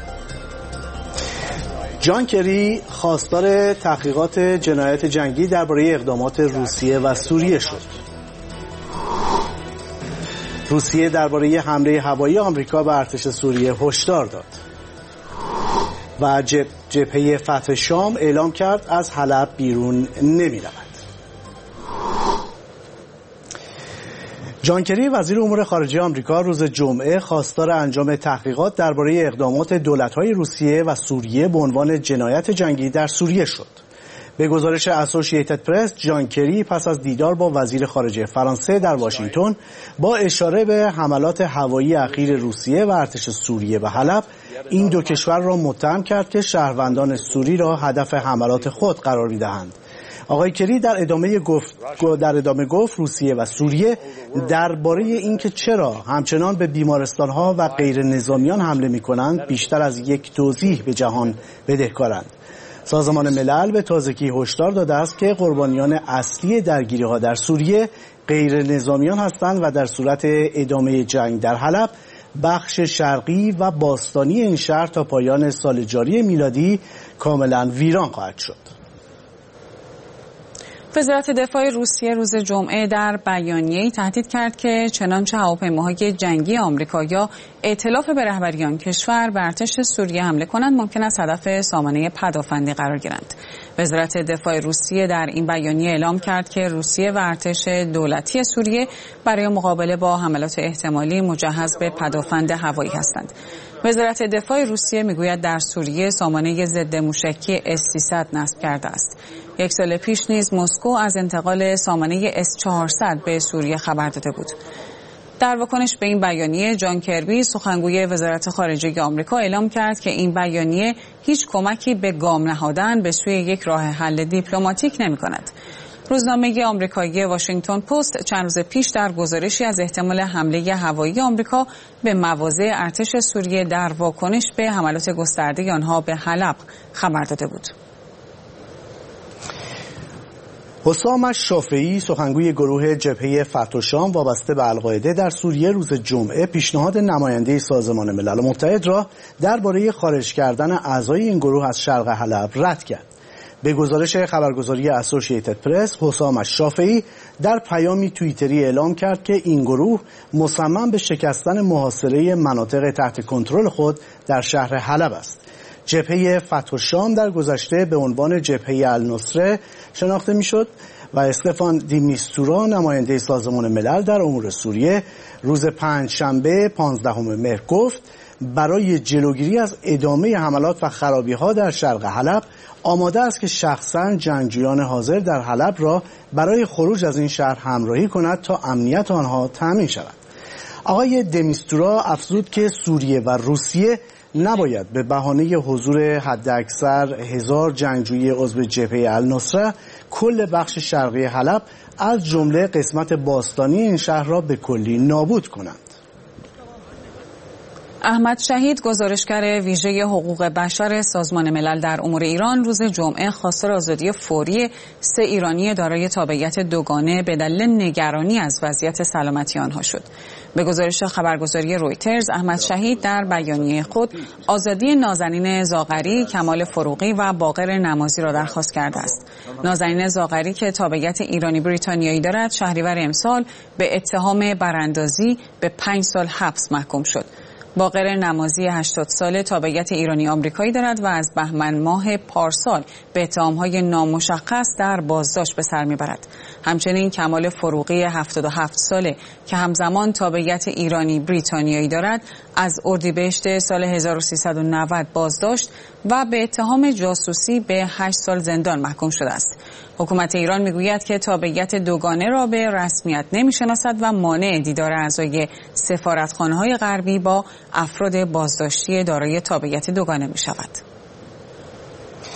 جان کری خواستار تحقیقات جنایت جنگی درباره اقدامات روسیه و سوریه شد. روسیه درباره حمله هوایی آمریکا به ارتش سوریه هشدار داد. و جبهه فتح شام اعلام کرد از حلب بیرون نمی‌رود. جان کری وزیر امور خارجه آمریکا روز جمعه خواستار انجام تحقیقات درباره اقدامات دولت‌های روسیه و سوریه به عنوان جنایت جنگی در سوریه شد. به گزارش اسوسییتد پرس، جان کری پس از دیدار با وزیر خارجه فرانسه در واشنگتن با اشاره به حملات هوایی اخیر روسیه و ارتش سوریه به حلب، این دو کشور را متهم کرد که شهروندان سوری را هدف حملات خود قرار می‌دهند. آقای کری در ادامه گفت روسیه و سوریه درباره اینکه چرا همچنان به بیمارستان‌ها و غیر نظامیان حمله می‌کنند بیشتر از یک توضیح به جهان بدهکارند. سازمان ملل به تازگی هشدار داده است که قربانیان اصلی درگیری‌ها در سوریه غیر نظامیان هستند و در صورت ادامه جنگ در حلب بخش شرقی و باستانی این شهر تا پایان سال جاری میلادی کاملا ویران خواهد شد. وزارت دفاع روسیه روز جمعه در بیانیه‌ای تهدید کرد که چنانچه هواپیماهای جنگی آمریکا یا ائتلاف به رهبری آن کشور به ارتش سوریه حمله کنند ممکن است هدف سامانه پدافندی قرار گیرند. وزارت دفاع روسیه در این بیانیه اعلام کرد که روسیه و ارتش دولتی سوریه برای مقابله با حملات احتمالی مجهز به پدافند هوایی هستند. وزارت دفاع روسیه میگوید در سوریه سامانه ضد موشکی S-300 نصب کرده است. یک سال پیش نیز مسکو از انتقال سامانه S-400 به سوریه خبر داده بود. در واکنش به این بیانیه، جان کربی سخنگوی وزارت خارجه آمریکا اعلام کرد که این بیانیه هیچ کمکی به گام نهادن به سوی یک راه حل دیپلماتیک نمی‌کند. روزنامه آمریکایی واشنگتن پست چند روز پیش در گزارشی از احتمال حمله هوایی آمریکا به مواضع ارتش سوریه در واکنش به حملات گسترده آنها به حلب خبر داده بود. حسام الشافعی سخنگوی گروه جبهه فتح شام وابسته به القاعده در سوریه روز جمعه پیشنهاد نماینده سازمان ملل متحد را درباره خارج کردن اعضای این گروه از شرق حلب رد کرد. به گزارش خبرگزاری اسوسییتد پرس، حسام الشافعی در پیامی توییتری اعلام کرد که این گروه مصمم به شکستن محاصره مناطق تحت کنترل خود در شهر حلب است. جبهه فتح شام در گذشته به عنوان جبهه النصره شناخته میشد و استفان دی میستورا نماینده سازمان ملل در امور سوریه روز پنجشنبه 15 مهر گفت برای جلوگیری از ادامه حملات و خرابی‌ها در شرق حلب آماده است که شخصاً جنگجویان حاضر در حلب را برای خروج از این شهر همراهی کند تا امنیت آنها تامین شود. آقای دمیستورا افزود که سوریه و روسیه نباید به بهانه حضور حداکثر 1000 جنگجوی عضو جبهه النصره کل بخش شرقی حلب از جمله قسمت باستانی این شهر را به کلی نابود کنند. احمد شهید گزارشگر ویژه حقوق بشر سازمان ملل در امور ایران روز جمعه خواستار آزادی فوری 3 ایرانی دارای تابعیت دوگانه به دلیل نگرانی از وضعیت سلامتی آنها شد. به گزارش خبرگزاری رویترز، احمد شهید در بیانیه خود آزادی نازنین زاغری، کمال فروغی و باقر نمازی را درخواست کرده است. نازنین زاغری که تابعیت ایرانی بریتانیایی دارد، شهریور امسال به اتهام براندازی به 5 سال حبس محکوم شد. باقر نمازی 80 ساله تابعیت ایرانی آمریکایی دارد و از بهمن ماه پارسال به اتهام‌های نامشخص در بازداشت به سر میبرد. همچنین کمال فروغی 77 ساله که همزمان تابعیت ایرانی بریتانیایی دارد از اردیبهشت سال 1390 بازداشت و به اتهام جاسوسی به 8 سال زندان محکوم شده است. حکومت ایران میگوید که تابعیت دوگانه را به رسمیت نمیشناسد و مانع دیدار اعضای سفارتخانه‌های غربی با افراد بازداشتی دارای تابعیت دوگانه می شود.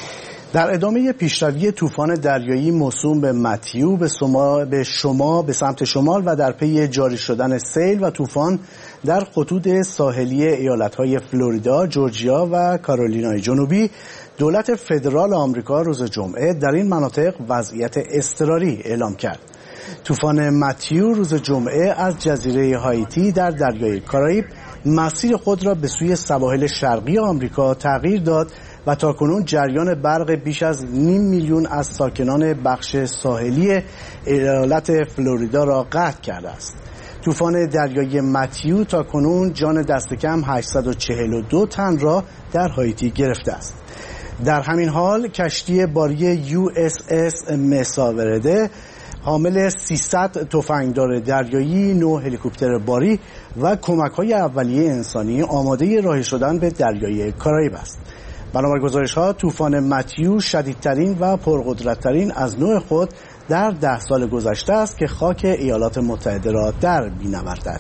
در ادامه پیشروی طوفان دریایی موسوم به متیو به سمت شمال و در پی جاری شدن سیل و طوفان در خطوط ساحلی ایالت‌های فلوریدا، جورجیا و کارولینای جنوبی، دولت فدرال آمریکا روز جمعه در این مناطق وضعیت اضطراری اعلام کرد. طوفان متیو روز جمعه از جزیره هایتی در دریای کارائیب مسیر خود را به سوی سواحل شرقی آمریکا تغییر داد و تاکنون جریان برق بیش از 500,000 میلیون از ساکنان بخش ساحلی ایالت فلوریدا را قطع کرده است. طوفان دریایی متیو تاکنون جان دست کم 842 تن را در هایتی گرفته است. در همین حال کشتی باری USS مساورده حامل 300 تفنگدار دریایی، 9 هلیکوپتر باری و کمک‌های اولیه انسانی آماده راه شدن به دریای کارائیب است. بنابر گزارش‌ها طوفان متیو شدیدترین و پرقدرت‌ترین از نوع خود در 10 سال گذشته است که خاک ایالات متحده را در می‌نوردد.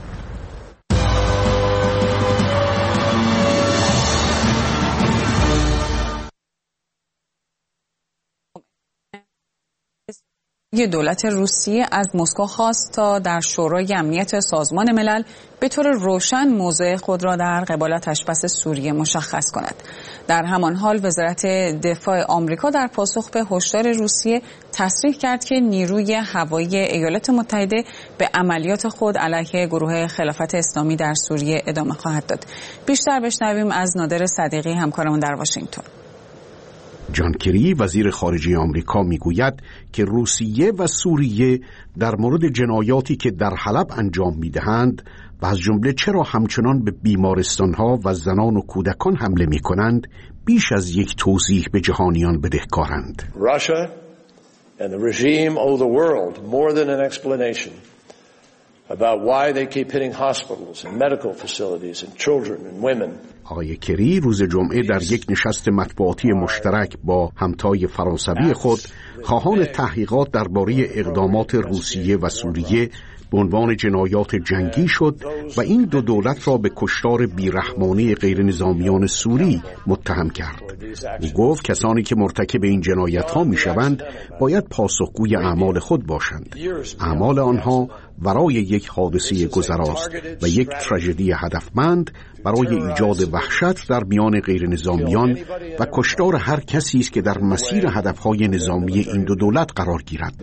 دولت روسیه از مسکو خواست تا در شورای امنیت سازمان ملل به طور روشن موضع خود را در قبال آتشبس سوریه مشخص کند. در همان حال وزارت دفاع آمریکا در پاسخ به هشدار روسیه تصریح کرد که نیروی هوایی ایالات متحده به عملیات خود علیه گروه خلافت اسلامی در سوریه ادامه خواهد داد. بیشتر بشنویم از نادر صدیقی همکارمون در واشنگتن. جان کری وزیر خارجه آمریکا میگوید که روسیه و سوریه در مورد جنایاتی که در حلب انجام میدهند و از جمله چرا همچنان به بیمارستانها و زنان و کودکان حمله میکنند بیش از یک توضیح به جهانیان بدهکارند. Russia and the regime owe the world more than an explanation about why they keep hitting hospitals and medical facilities and children and women. آقای کری روز جمعه در یک نشست مطبوعاتی مشترک با همتای فرانسوی خود خواهان تحقیقات درباره اقدامات روسیه و سوریه به عنوان جنایات جنگی شد و این دو دولت را به کشتار بیرحمانه غیر نظامیان سوری متهم کرد. او گفت کسانی که مرتکب این جنایت‌ها می‌شوند باید پاسخگوی اعمال خود باشند. اعمال آنها ورای یک حادثه گذراست و یک تراژدی هدفمند برای ایجاد وحشت در میان غیر نظامیان و کشتار هر کسی است که در مسیر هدف‌های نظامی این دو دولت قرار گیرد.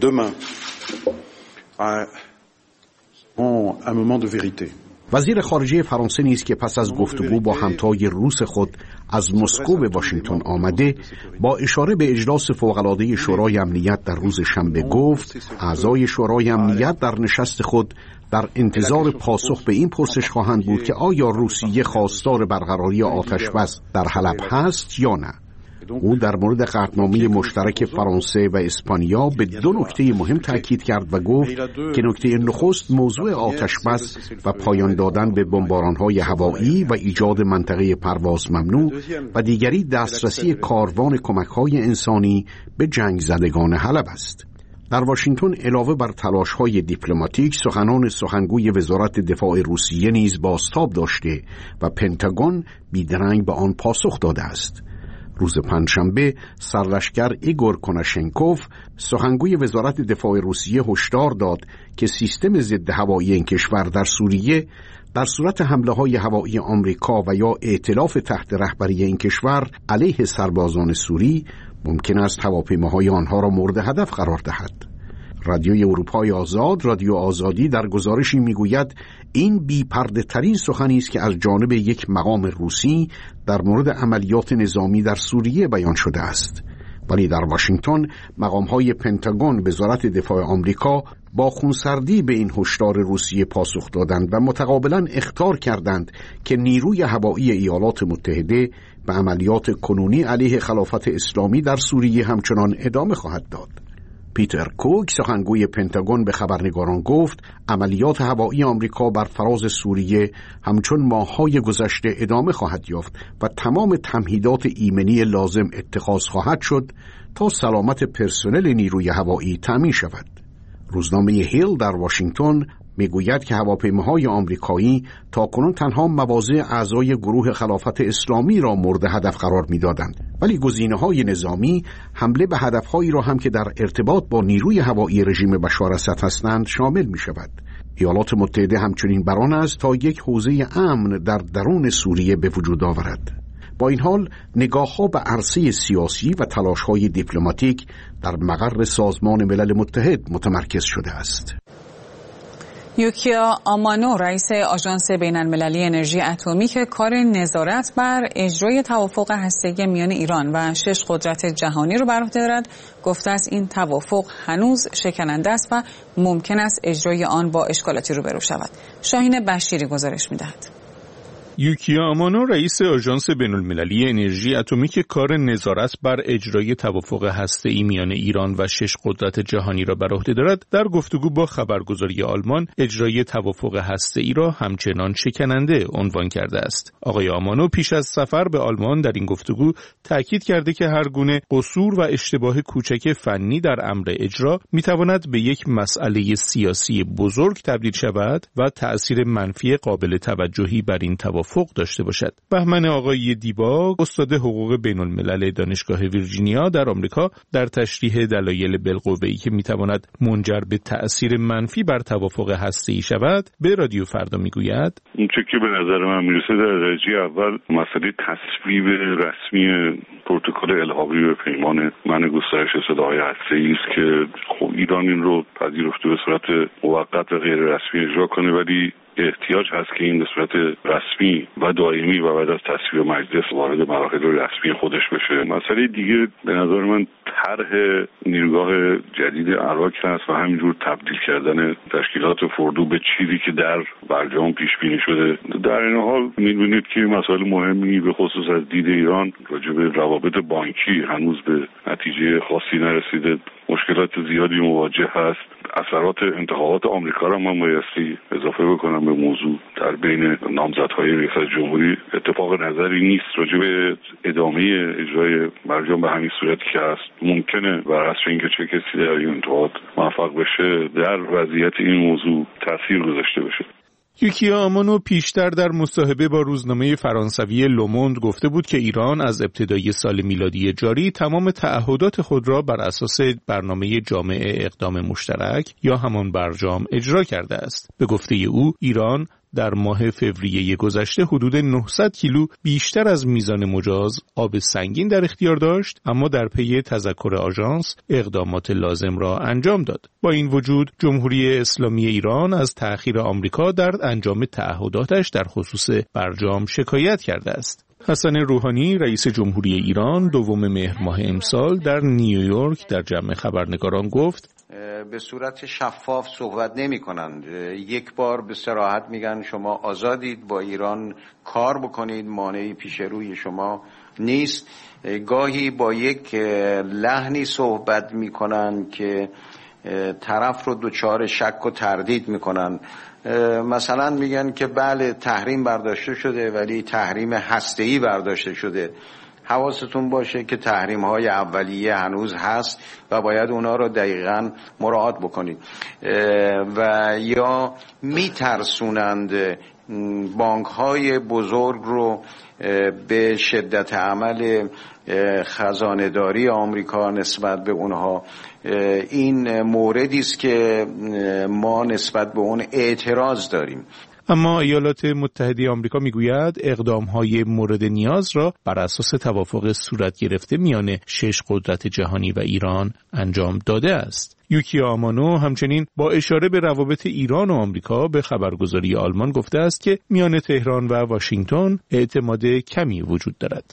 وزیر خارجه فرانسه نیز که پس از گفتگو با همتای روس خود از مسکو به واشنگتن آمده با اشاره به اجلاس فوق‌العاده شورای امنیت در روز شنبه گفت اعضای شورای امنیت در نشست خود در انتظار پاسخ به این پرسش خواهند بود که آیا روسیه خواستار برقراری آتشبس در حلب هست یا نه. او در مورد قطعنامه مشترک فرانسه و اسپانیا به دو نکته مهم تاکید کرد و گفت که نکته نخست موضوع آتشبس و پایان دادن به بمباران‌های هوایی و ایجاد منطقه پرواز ممنوع و دیگری دسترسی کاروان کمک‌های انسانی به جنگ زدگان حلب است. در واشنگتن علاوه بر تلاش‌های دیپلماتیک سخنگوی وزارت دفاع روسیه نیز بازتاب داشته و پنتاگون بیدرنگ به آن پاسخ داده است. روز پنجشنبه سرلشکر ایگور کناشنکوف سخنگوی وزارت دفاع روسیه هشدار داد که سیستم ضد هوایی این کشور در سوریه در صورت حمله‌های هوایی آمریکا و یا ائتلاف تحت رهبری این کشور علیه سربازان سوری ممکن است هواپیماهای آنها را مورد هدف قرار دهد. رادیوی اروپای آزاد، رادیو آزادی در گزارشی میگوید این بی‌پرده ترین سخنی است که از جانب یک مقام روسی در مورد عملیات نظامی در سوریه بیان شده است. ولی در واشنگتن مقام‌های پنتاگون، وزارت دفاع آمریکا با خونسردی به این هشدار روسیه پاسخ دادند و متقابلاً اخطار کردند که نیروی هوایی ایالات متحده به عملیات کنونی علیه خلافت اسلامی در سوریه همچنان ادامه خواهد داد. پیتر کوک سخنگوی پنتاگون به خبرنگاران گفت عملیات هوایی آمریکا بر فراز سوریه همچون ماه‌های گذشته ادامه خواهد یافت و تمام تمهیدات ایمنی لازم اتخاذ خواهد شد تا سلامت پرسنل نیروی هوایی تامین شود. روزنامه هیل در واشنگتن میگوید که هواپیماهای آمریکایی تاکنون تنها مواضع اعضای گروه خلافت اسلامی را مورد هدف قرار میدادند، ولی گزینه‌های نظامی حمله به هدفهایی را هم که در ارتباط با نیروی هوایی رژیم بشار اسد هستند شامل می شود. ایالات متحده همچنین بران است تا یک حوزه امن در درون سوریه به وجود آورد. با این حال نگاه‌ها به عرصه سیاسی و تلاش‌های دیپلماتیک در مقر سازمان ملل متحد متمرکز شده است. یوکیا آمانو رئیس آژانس بین‌المللی انرژی اتمی که کار نظارت بر اجرای توافق هسته‌ای میان ایران و 6 قدرت جهانی رو بر عهده دارد، گفته است این توافق هنوز شکننده است و ممکن است اجرای آن با اشکالاتی روبرو شود. شاهین بشیری گزارش می‌دهد. یوکیا آمانو رئیس آژانس بین‌المللی انرژی اتمی که کار نظارت بر اجرای توافق هسته‌ای میان ایران و 6 قدرت جهانی را بر عهده دارد، در گفتگو با خبرگزاری آلمان اجرای توافق هسته‌ای را همچنان شکننده عنوان کرده است. آقای آمانو پیش از سفر به آلمان در این گفتگو تاکید کرده که هر گونه قصور و اشتباه کوچک فنی در امر اجرا میتواند به یک مسئله سیاسی بزرگ تبدیل شود و تأثیر منفی قابل توجهی بر این توافق داشته باشد. بهمن آقای دیبا، استاد حقوق بین‌الملل دانشگاه ویرجینیا در آمریکا، در تشریح دلایل بالقوه‌ای که میتواند منجر به تأثیر منفی بر توافق هسته‌ای شود، به رادیو فردا میگوید: این چه که به نظر من میرسه در درجه اول مسئله تصویب رسمی پروتکل الحاقی به پیمان منع گسترش سلاح‌های هسته‌ای است که خب ایران این رو پذیرفته به صورت موقت و غیر رسمی اجرا کنه، ولی احتیاج هست که این به صورت رسمی و دائمی و بعد از تصویب مجلس وارد مراحل رسمی خودش بشه. مسئله دیگه به نظر من طرح نیروگاه جدید عراق هست و همینجور تبدیل کردن تشکیلات فردو به چیزی که در برجام پیش بینی شده. در این حال می‌بینید که مسائل مهمی به خصوص از دید ایران راجع به روابط بانکی هنوز به نتیجه خاصی نرسیده. مشکلات زیادی مواجه هست. اثرات انتخابات آمریکا را من بایستی اضافه بکنم به موضوع. در بین نامزدهای ریاست جمهوری اتفاق نظری نیست راجع به ادامه اجرای برجام به همین صورتی که هست. ممکنه بر اساس اینکه چه کسی در این انتخابات موفق بشه در وضعیت این موضوع تاثیر گذاشته بشه. یوکیا آمانو پیشتر در مصاحبه با روزنامه فرانسوی لوموند گفته بود که ایران از ابتدای سال میلادی جاری تمام تعهدات خود را بر اساس برنامه جامع اقدام مشترک یا همان برجام اجرا کرده است. به گفته او، ایران در ماه فوریه گذشته حدود 900 کیلو بیشتر از میزان مجاز آب سنگین در اختیار داشت، اما در پی تذکر آژانس اقدامات لازم را انجام داد. با این وجود جمهوری اسلامی ایران از تأخیر آمریکا در انجام تعهداتش در خصوص برجام شکایت کرده است. حسن روحانی رئیس جمهوری ایران 2 مهر ماه امسال در نیویورک در جمع خبرنگاران گفت: به صورت شفاف صحبت نمی کنند. یک بار به صراحت میگن شما آزادید با ایران کار بکنید، مانعی پیش روی شما نیست. گاهی با یک لحنی صحبت میکنن که طرف رو دچار شک و تردید میکنن. مثلا میگن که بله تحریم برداشته شده ولی تحریم هسته‌ای برداشته شده. حواستون باشه که تحریم های اولیه هنوز هست و باید اونا رو دقیقاً مراعات بکنید. و یا میترسونند بانک های بزرگ رو به شدت عمل خزانه‌داری آمریکا نسبت به اونها. این موردی است که ما نسبت به اون اعتراض داریم. اما ایالات متحده آمریکا میگوید اقدام‌های مورد نیاز را بر اساس توافق صورت گرفته میان 6 قدرت جهانی و ایران انجام داده است. یوکیا آمانو همچنین با اشاره به روابط ایران و آمریکا به خبرگزاری آلمان گفته است که میان تهران و واشنگتن اعتماد کمی وجود دارد.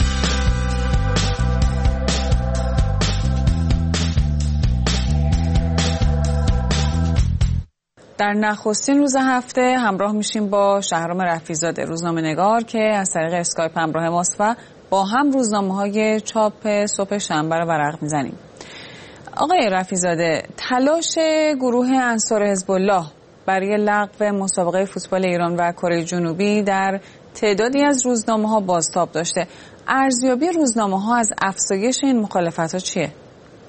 در نخستین روز هفته همراه میشیم با شهرام رفیع‌زاده روزنامه‌نگار که از طریق اسکایپ همراه ماست و با هم روزنامه‌های چاپ صبح شنبه رو ورق میزنیم. آقای رفیع‌زاده، تلاش گروه انصار حزب الله برای لغو مسابقه فوتبال ایران و کره جنوبی در تعدادی از روزنامه‌ها بازتاب داشته. ارزیابی روزنامه‌ها از افزایش این مخالفت‌ها چیه؟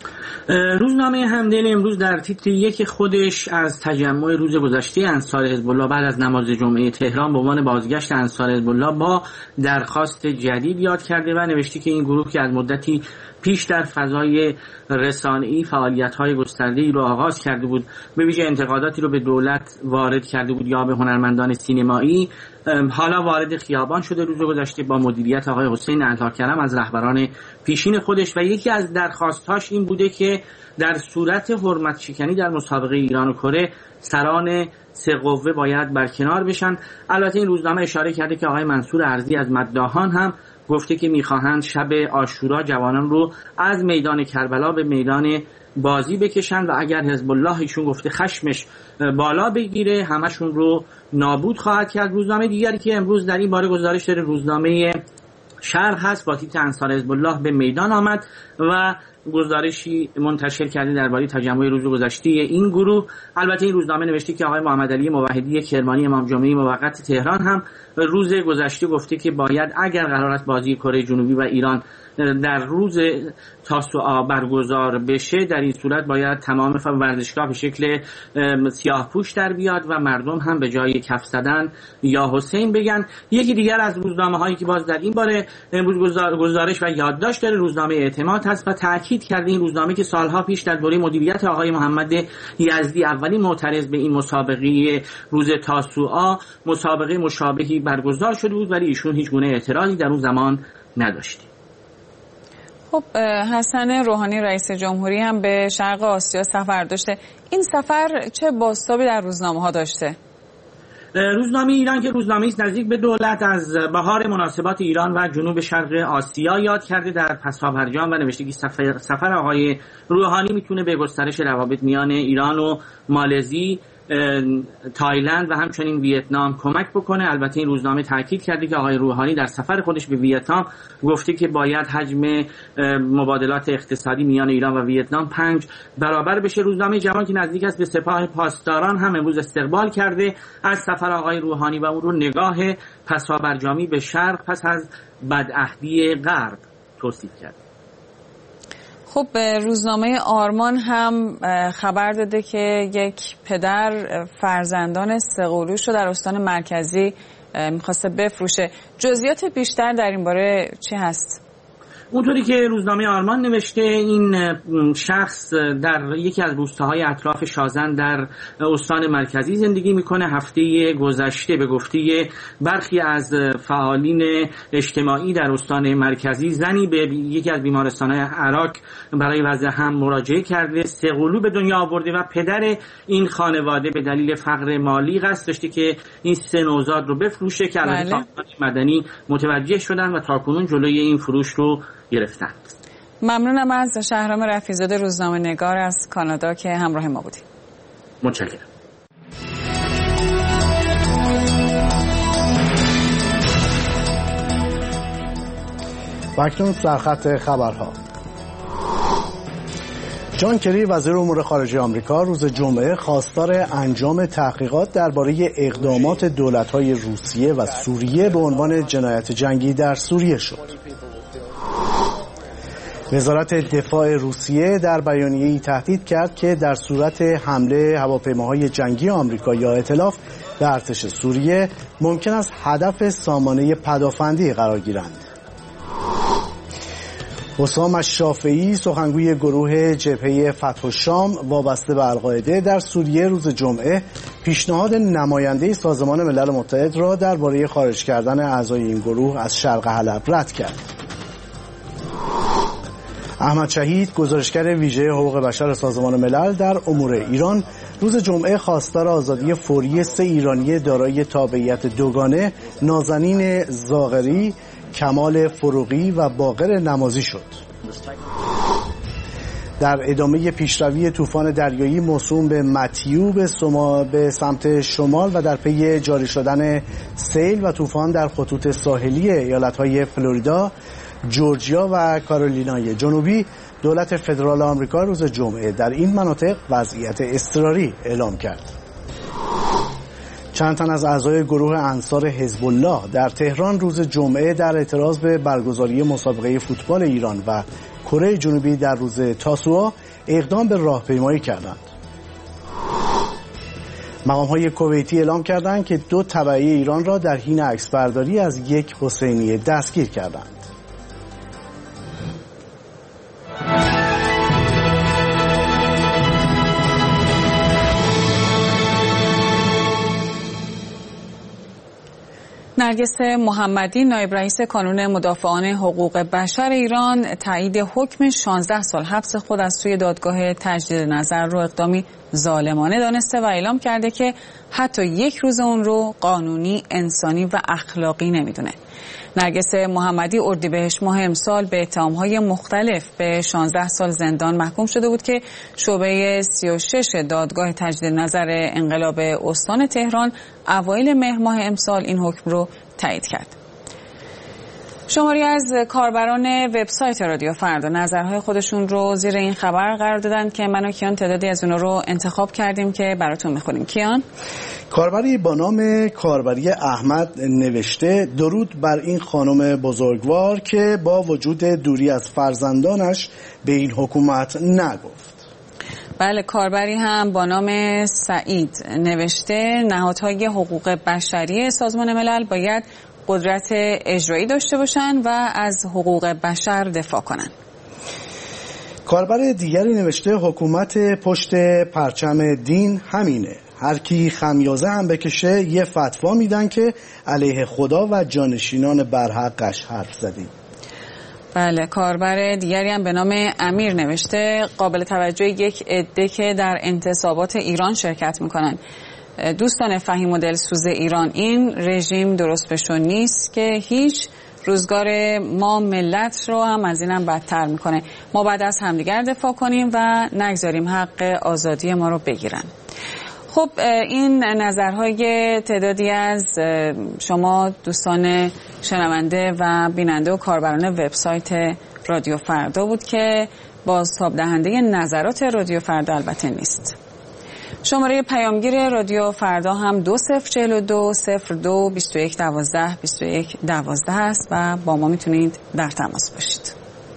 روزنامه همدل امروز در تیتر یک خودش از تجمع روز گذشته انصار حزب الله بعد از نماز جمعه تهران به عنوان بازگشت انصار حزب الله با درخواست جدید یاد کرده و نوشته که این گروه که از مدتی پیش در فضای رسانه‌ای فعالیت‌های گسترده‌ای رو آغاز کرده بود، به ویژه انتقاداتی رو به دولت وارد کرده بود یا به هنرمندان سینمایی، حالا وارد خیابان شده روز گذشته با مدیریت آقای حسین الهاکرم از رهبران پیشین خودش و یکی از درخواست‌هاش این بوده که در صورت حرمت شکنی در مسابقه ایران و کره سران سه قوه باید برکنار بشن. البته این روزنامه اشاره کرده که آقای منصور ارزی از مداحان هم گفته که میخواهند شب عاشورا جوانان رو از میدان کربلا به میدان بازی بکشن و اگر حزب الله ایشون گفته خشمش بالا بگیره همشون رو نابود خواهد کرد. روزنامه دیگری که امروز در این باره گزارش داره روزنامه شرق هست با تیتر انصار حزب الله به میدان آمد و گزارشی منتشر کرده درباره تجمع روز گذشته این گروه. البته این روزنامه نوشته که آقای محمد علی موحدی کرمانی امام جمعه موقت تهران هم روز گذشته گفته که باید اگر قرار است بازی کره جنوبی و ایران در روز تاسوعا برگزار بشه، در این صورت باید تمام ورزشگاه به شکل سیاه‌پوش در بیاد و مردم هم به جای کف زدن یا حسین بگن. یکی دیگر از روزنامه‌هایی که باز در این باره امروز گزارش و یادداشت داره روزنامه اعتماد هست و تاکید کرده این روزنامه که سالها پیش در دوره مدیریت آقای محمد یزدی اولین معترض به این مسابقه روز تاسوعا مسابقه مشابهی برگزار شده بود ولی ایشون هیچ گونه اعتراضی در اون زمان نداشت. خب حسن روحانی رئیس جمهوری هم به شرق آسیا سفر داشته. این سفر چه بازتابی در روزنامه‌ها داشته؟ روزنامه ایران که روزنامه‌ای است نزدیک به دولت از بهار مناسبات ایران و جنوب شرق آسیا یاد کرده در پسابرجام و نوشته که سفر آقای روحانی میتونه به گسترش روابط میان ایران و مالزی، تایلند و همچنین ویتنام کمک بکنه. البته این روزنامه تاکید کرده که آقای روحانی در سفر خودش به ویتنام گفته که باید حجم مبادلات اقتصادی میان ایران و ویتنام 5 برابر بشه. روزنامه جوان که نزدیک است به سپاه پاسداران هم امروز استقبال کرده از سفر آقای روحانی و اون رو نگاه پسابرجامی به شرق پس از بدعهدی غرب توصیف کرده. خب روزنامه آرمان هم خبر داده که یک پدر فرزندان سه‌قلوش رو در استان مرکزی میخواسته بفروشه. جزئیات بیشتر در این باره چی هست؟ اونطوری که روزنامه آرمان نوشته این شخص در یکی از روستاهای اطراف شازن در استان مرکزی زندگی میکنه. هفته گذشته به گفته برخی از فعالین اجتماعی در استان مرکزی زنی به یکی از بیمارستان‌های عراق برای وضع هم مراجعه کرده، سه‌قلو به دنیا آورده و پدر این خانواده به دلیل فقر مالی قصد داشته که این 3 نوزاد رو بفروشه که البته سازمان مدنی متوجه شدن و تاکنون جلوی این فروش رو گرفتن. ممنونم از شهرام رفیع‌زاده روزنامه نگار از کانادا که همراه ما بودیم. متشکرم. اکنون در خط خبرها. جان کری وزیر امور خارجه آمریکا روز جمعه خواستار انجام تحقیقات درباره اقدامات دولت‌های روسیه و سوریه به عنوان جنایت جنگی در سوریه شد. وزارت دفاع روسیه در بیانیه‌ای تهدید کرد که در صورت حمله هواپیماهای جنگی آمریکا یا ائتلاف به ارتش سوریه ممکن است هدف سامانه پدافندی قرار گیرند. حسام الشافعی سخنگوی گروه جبهه فتح الشام وابسته به القاعده در سوریه روز جمعه پیشنهاد نماینده سازمان ملل متحد را درباره خارج کردن اعضای این گروه از شرق حلب رد کرد. احمد شهید گزارشگر ویژه حقوق بشر سازمان ملل در امور ایران روز جمعه خواستار آزادی فوری 3 ایرانی دارای تابعیت دوگانه نازنین زاغری، کمال فروغی و باقر نمازی شد. در ادامه پیشروی طوفان دریایی موسوم به متیو به سمت شمال و در پی جاری شدن سیل و طوفان در خطوط ساحلی ایالت‌های فلوریدا، جورجیا و کارولینای جنوبی، دولت فدرال آمریکا روز جمعه در این مناطق وضعیت اضطراری اعلام کرد. چند تن از اعضای گروه انصار حزب الله در تهران روز جمعه در اعتراض به برگزاری مسابقه فوتبال ایران و کره جنوبی در روز تاسوعا اقدام به راهپیمایی کردند. مقام‌های کویتی اعلام کردند که 2 تبعی ایران را در حین عکسبرداری از یک حسینیه دستگیر کردند. نرگس محمدی نایب رئیس کانون مدافعان حقوق بشر ایران تایید حکم 16 سال حبس خود از سوی دادگاه تجدید نظر رو اقدامی ظالمانه دانسته و اعلام کرده که حتی یک روز اون رو قانونی، انسانی و اخلاقی نمیدونه. نرگس محمدی اردیبهشت ماه امسال به اتهام‌های مختلف به 16 سال زندان محکوم شده بود که شعبه 36 دادگاه تجدید نظر انقلاب استان تهران اوایل مهر ماه امسال این حکم رو تایید کرد. شماری از کاربران وبسایت رادیو فردا نظرهای خودشون رو زیر این خبر قرار دادن که من و کیان تعدادی از اونها رو انتخاب کردیم که براتون میخونیم. کیان؟ کاربری با نام کاربری احمد نوشته: درود بر این خانم بزرگوار که با وجود دوری از فرزندانش به این حکومت نگفت. بله، کاربری هم با نام سعید نوشته: نهادهای حقوق بشری سازمان ملل باید قدرت اجرایی داشته باشن و از حقوق بشر دفاع کنن. کاربر دیگری نوشته: حکومت پشت پرچم دین همینه، هر کی خمیازه هم بکشه یه فتوا میدن که علیه خدا و جانشینان برحقش حرف زدیم. بله، کاربر دیگری هم به نام امیر نوشته: قابل توجه یک عده که در انتصابات ایران شرکت میکنن. دوستان فهیم و دلسوز ایران، این رژیم درست بشون نیست که هیچ روزگار ما ملت رو هم از اینم بدتر میکنه. ما بعد از همدیگر دفاع کنیم و نگذاریم حق آزادی ما رو بگیرن. خب این نظرهای تعدادی از شما دوستان شنونده و بیننده و کاربران وبسایت رادیو فردا بود که بازتاب دهنده نظرات رادیو فردا البته نیست. شماره پیامگیر رادیو فردا هم 2042 02 21 12 21 12 است و با ما میتونید در تماس باشید.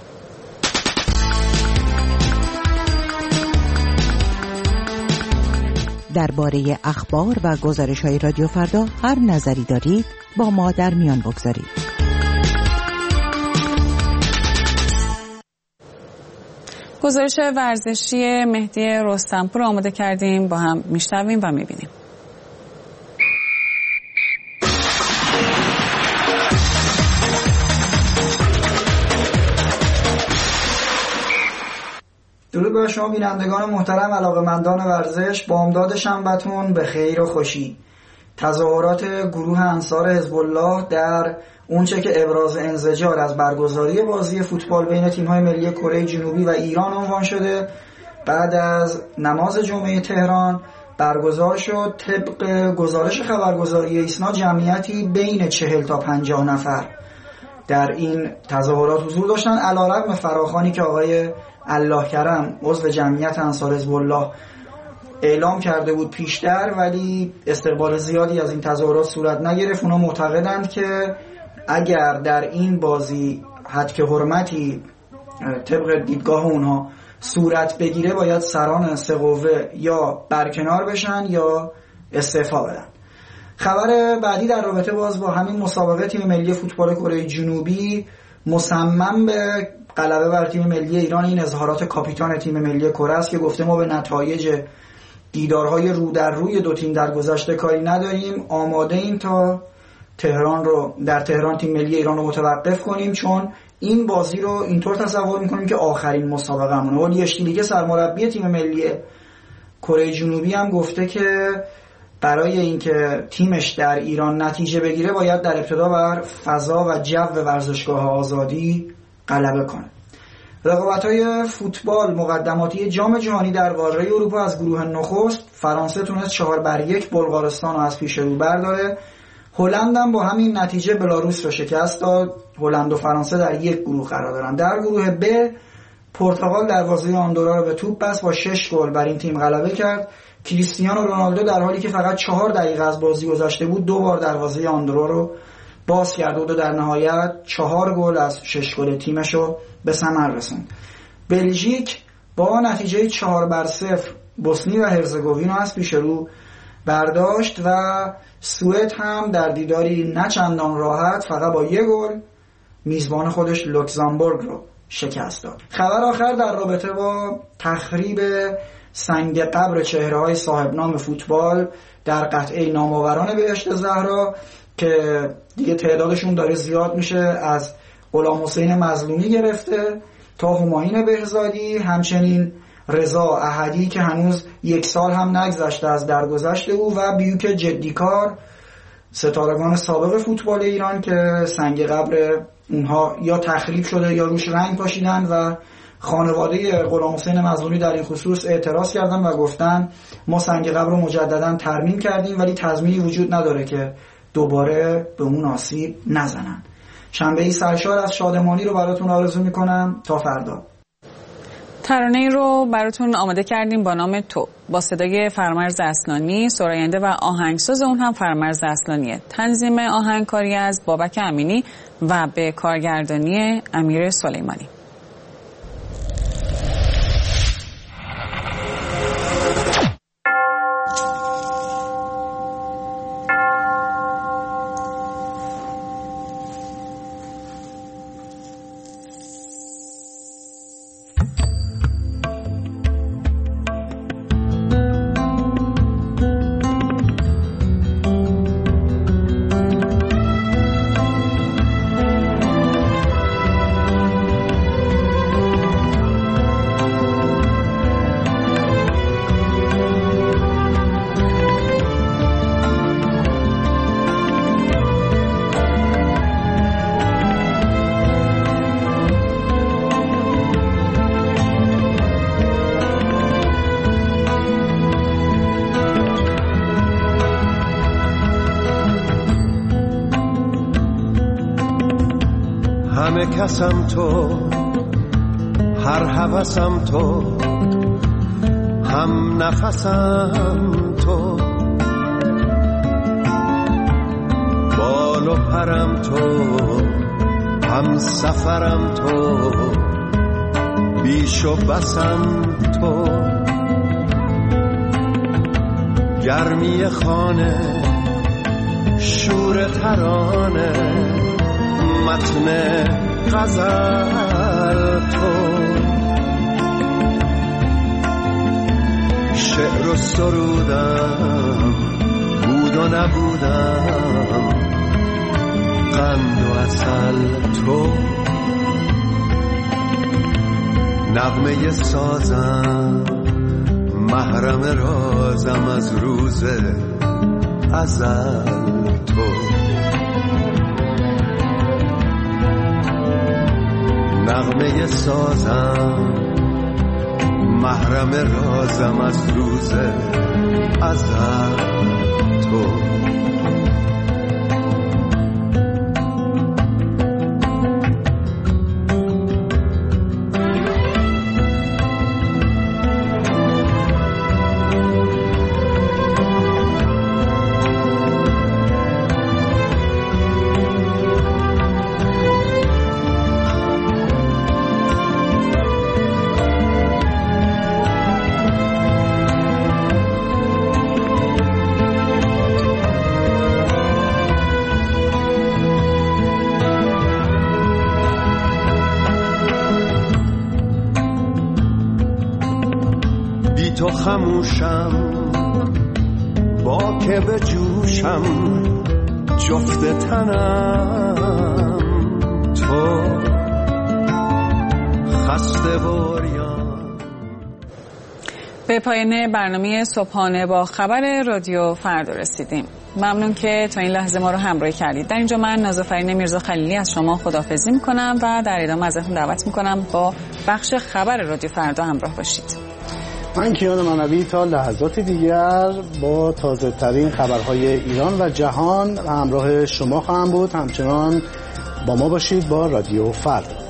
درباره اخبار و گزارش‌های رادیو فردا هر نظری دارید با ما در میان بگذارید. گزارش ورزشی مهدی رستمپور آماده کردیم، با هم میشنویم و میبینیم. درود بر شما بینندگان محترم، علاقه‌مندان ورزش. بامداد شنبه‌تون به خیر و خوشی. تظاهرات گروه انصار حزب الله در اونچه که ابراز انزجار از برگزاری بازی فوتبال بین تیم‌های ملی کره جنوبی و ایران عنوان شده بعد از نماز جمعه تهران برگزار شد. طبق گزارش خبرگزاری ایسنا جمعیتی بین 40 تا 50 نفر در این تظاهرات حضور داشتن، علیرغم فراخوانی که آقای الله کرم عضو جمعیت انصار حزب الله اعلام کرده بود پیشتر، ولی استقبال زیادی از این تظاهرات صورت نگرفت. اونا معتقدند که اگر در این بازی حد حرمتی طبق دیدگاه اونها صورت بگیره باید سران سه قوه یا برکنار بشن یا استعفا بدن. خبر بعدی در رابطه باز با همین مسابقه تیم ملی فوتبال کره جنوبی مصمم به غلبه بر تیم ملی ایران، این اظهارات کاپیتان تیم ملی کره است که گفته ما به نتایج دیدارهای رو در روی دو تیم در گذشته کاری نداریم، آماده ایم تا در تهران تیم ملی ایران رو متوقف کنیم، چون این بازی رو اینطور تصور میکنیم که آخرین مسابقه‌مونه. ولی اشتیلیگه سرمربی تیم ملی کره جنوبی هم گفته که برای اینکه تیمش در ایران نتیجه بگیره باید در ابتدا بر فضا و جو ورزشگاه آزادی غلبه کنه. رقابت‌های فوتبال مقدماتی جام جهانی در قاره اروپا از گروه نخست فرانسه تونست 4-1 بلغارستان رو از پیش رو برداره. هلند هم با همین نتیجه بلاروس رو شکست داد. هلند و فرانسه در یک گروه قرار دارن. در گروه ب پرتغال دروازه آندورا رو به توپ بست، با 6 گل بر این تیم غلبه کرد. کریستیانو رونالدو در حالی که فقط 4 دقیقه از بازی گذشته بود 2 بار دروازه آندورا رو باز کرد و در نهایت 4 گل از 6 گل تیمش رو به ثمر رسوند. بلژیک با نتیجه 4-0 بوسنی و هرزگوین از پیش رو برداشت و سوئد هم در دیداری نه چندان راحت فقط با 1 گل میزبان خودش لوکزامبورگ رو شکست داد. خبر آخر در رابطه با تخریب سنگ قبر چهره‌های صاحب نام فوتبال در قطعه نامآوران بهشت زهرا که دیگه تعدادشون داره زیاد میشه، از غلام حسین مظلومی گرفته تا همایون بهزادی، همچنین رضا احدی که هنوز 1 سال هم نگذشته از درگذشت او و بیوک جدیکار، ستارگان سابق فوتبال ایران که سنگ قبر اونها یا تخریب شده یا روش رنگ پاشیدن و خانواده غلام حسین مظلومی در این خصوص اعتراض کردن و گفتن ما سنگ قبر رو مجددا ترمیم کردیم ولی تضمینی وجود نداره که دوباره به اون آسیب نزنن. شنبه‌ای سرشار از شادمانی رو براتون آرزو میکنم تا فردا. ترانه‌ای رو براتون آماده کردیم با نام تو، با صدای فرامرز اصلانی، سراینده و آهنگساز اون هم فرامرز اصلانیه. تنظیم آهنگکاری از بابک امینی و به کارگردانی امیر سلیمانی. همه کسم تو، هر هوسم تو، هم نفسم تو، بال و پرم تو، هم سفرم تو، بیش و بسم تو، گرمی خانه، شور ترانه، متن غزل تو، شعر و سرودم، بود و نبودم، قند و عسل تو، نغمه سازم، محرم رازم از روز ازل تو، نغمه سازم، محرم رازم از روز ازل تو. تو خموشم با که به جوشم، جفت تنم تو، خسته وریان. به پایان برنامه صبحانه با خبر رادیو فردا رسیدیم. ممنون که تا این لحظه ما رو همراهی کردید. در اینجا من نازافرین میرزا خلیلی از شما خداحافظی میکنم و در ادامه ازتون دعوت میکنم با بخش خبر رادیو فردا همراه باشید. من کیان منوی تا لحظات دیگر با تازه ترین خبرهای ایران و جهان همراه شما خواهم بود. همچنان با ما باشید با رادیو فردا.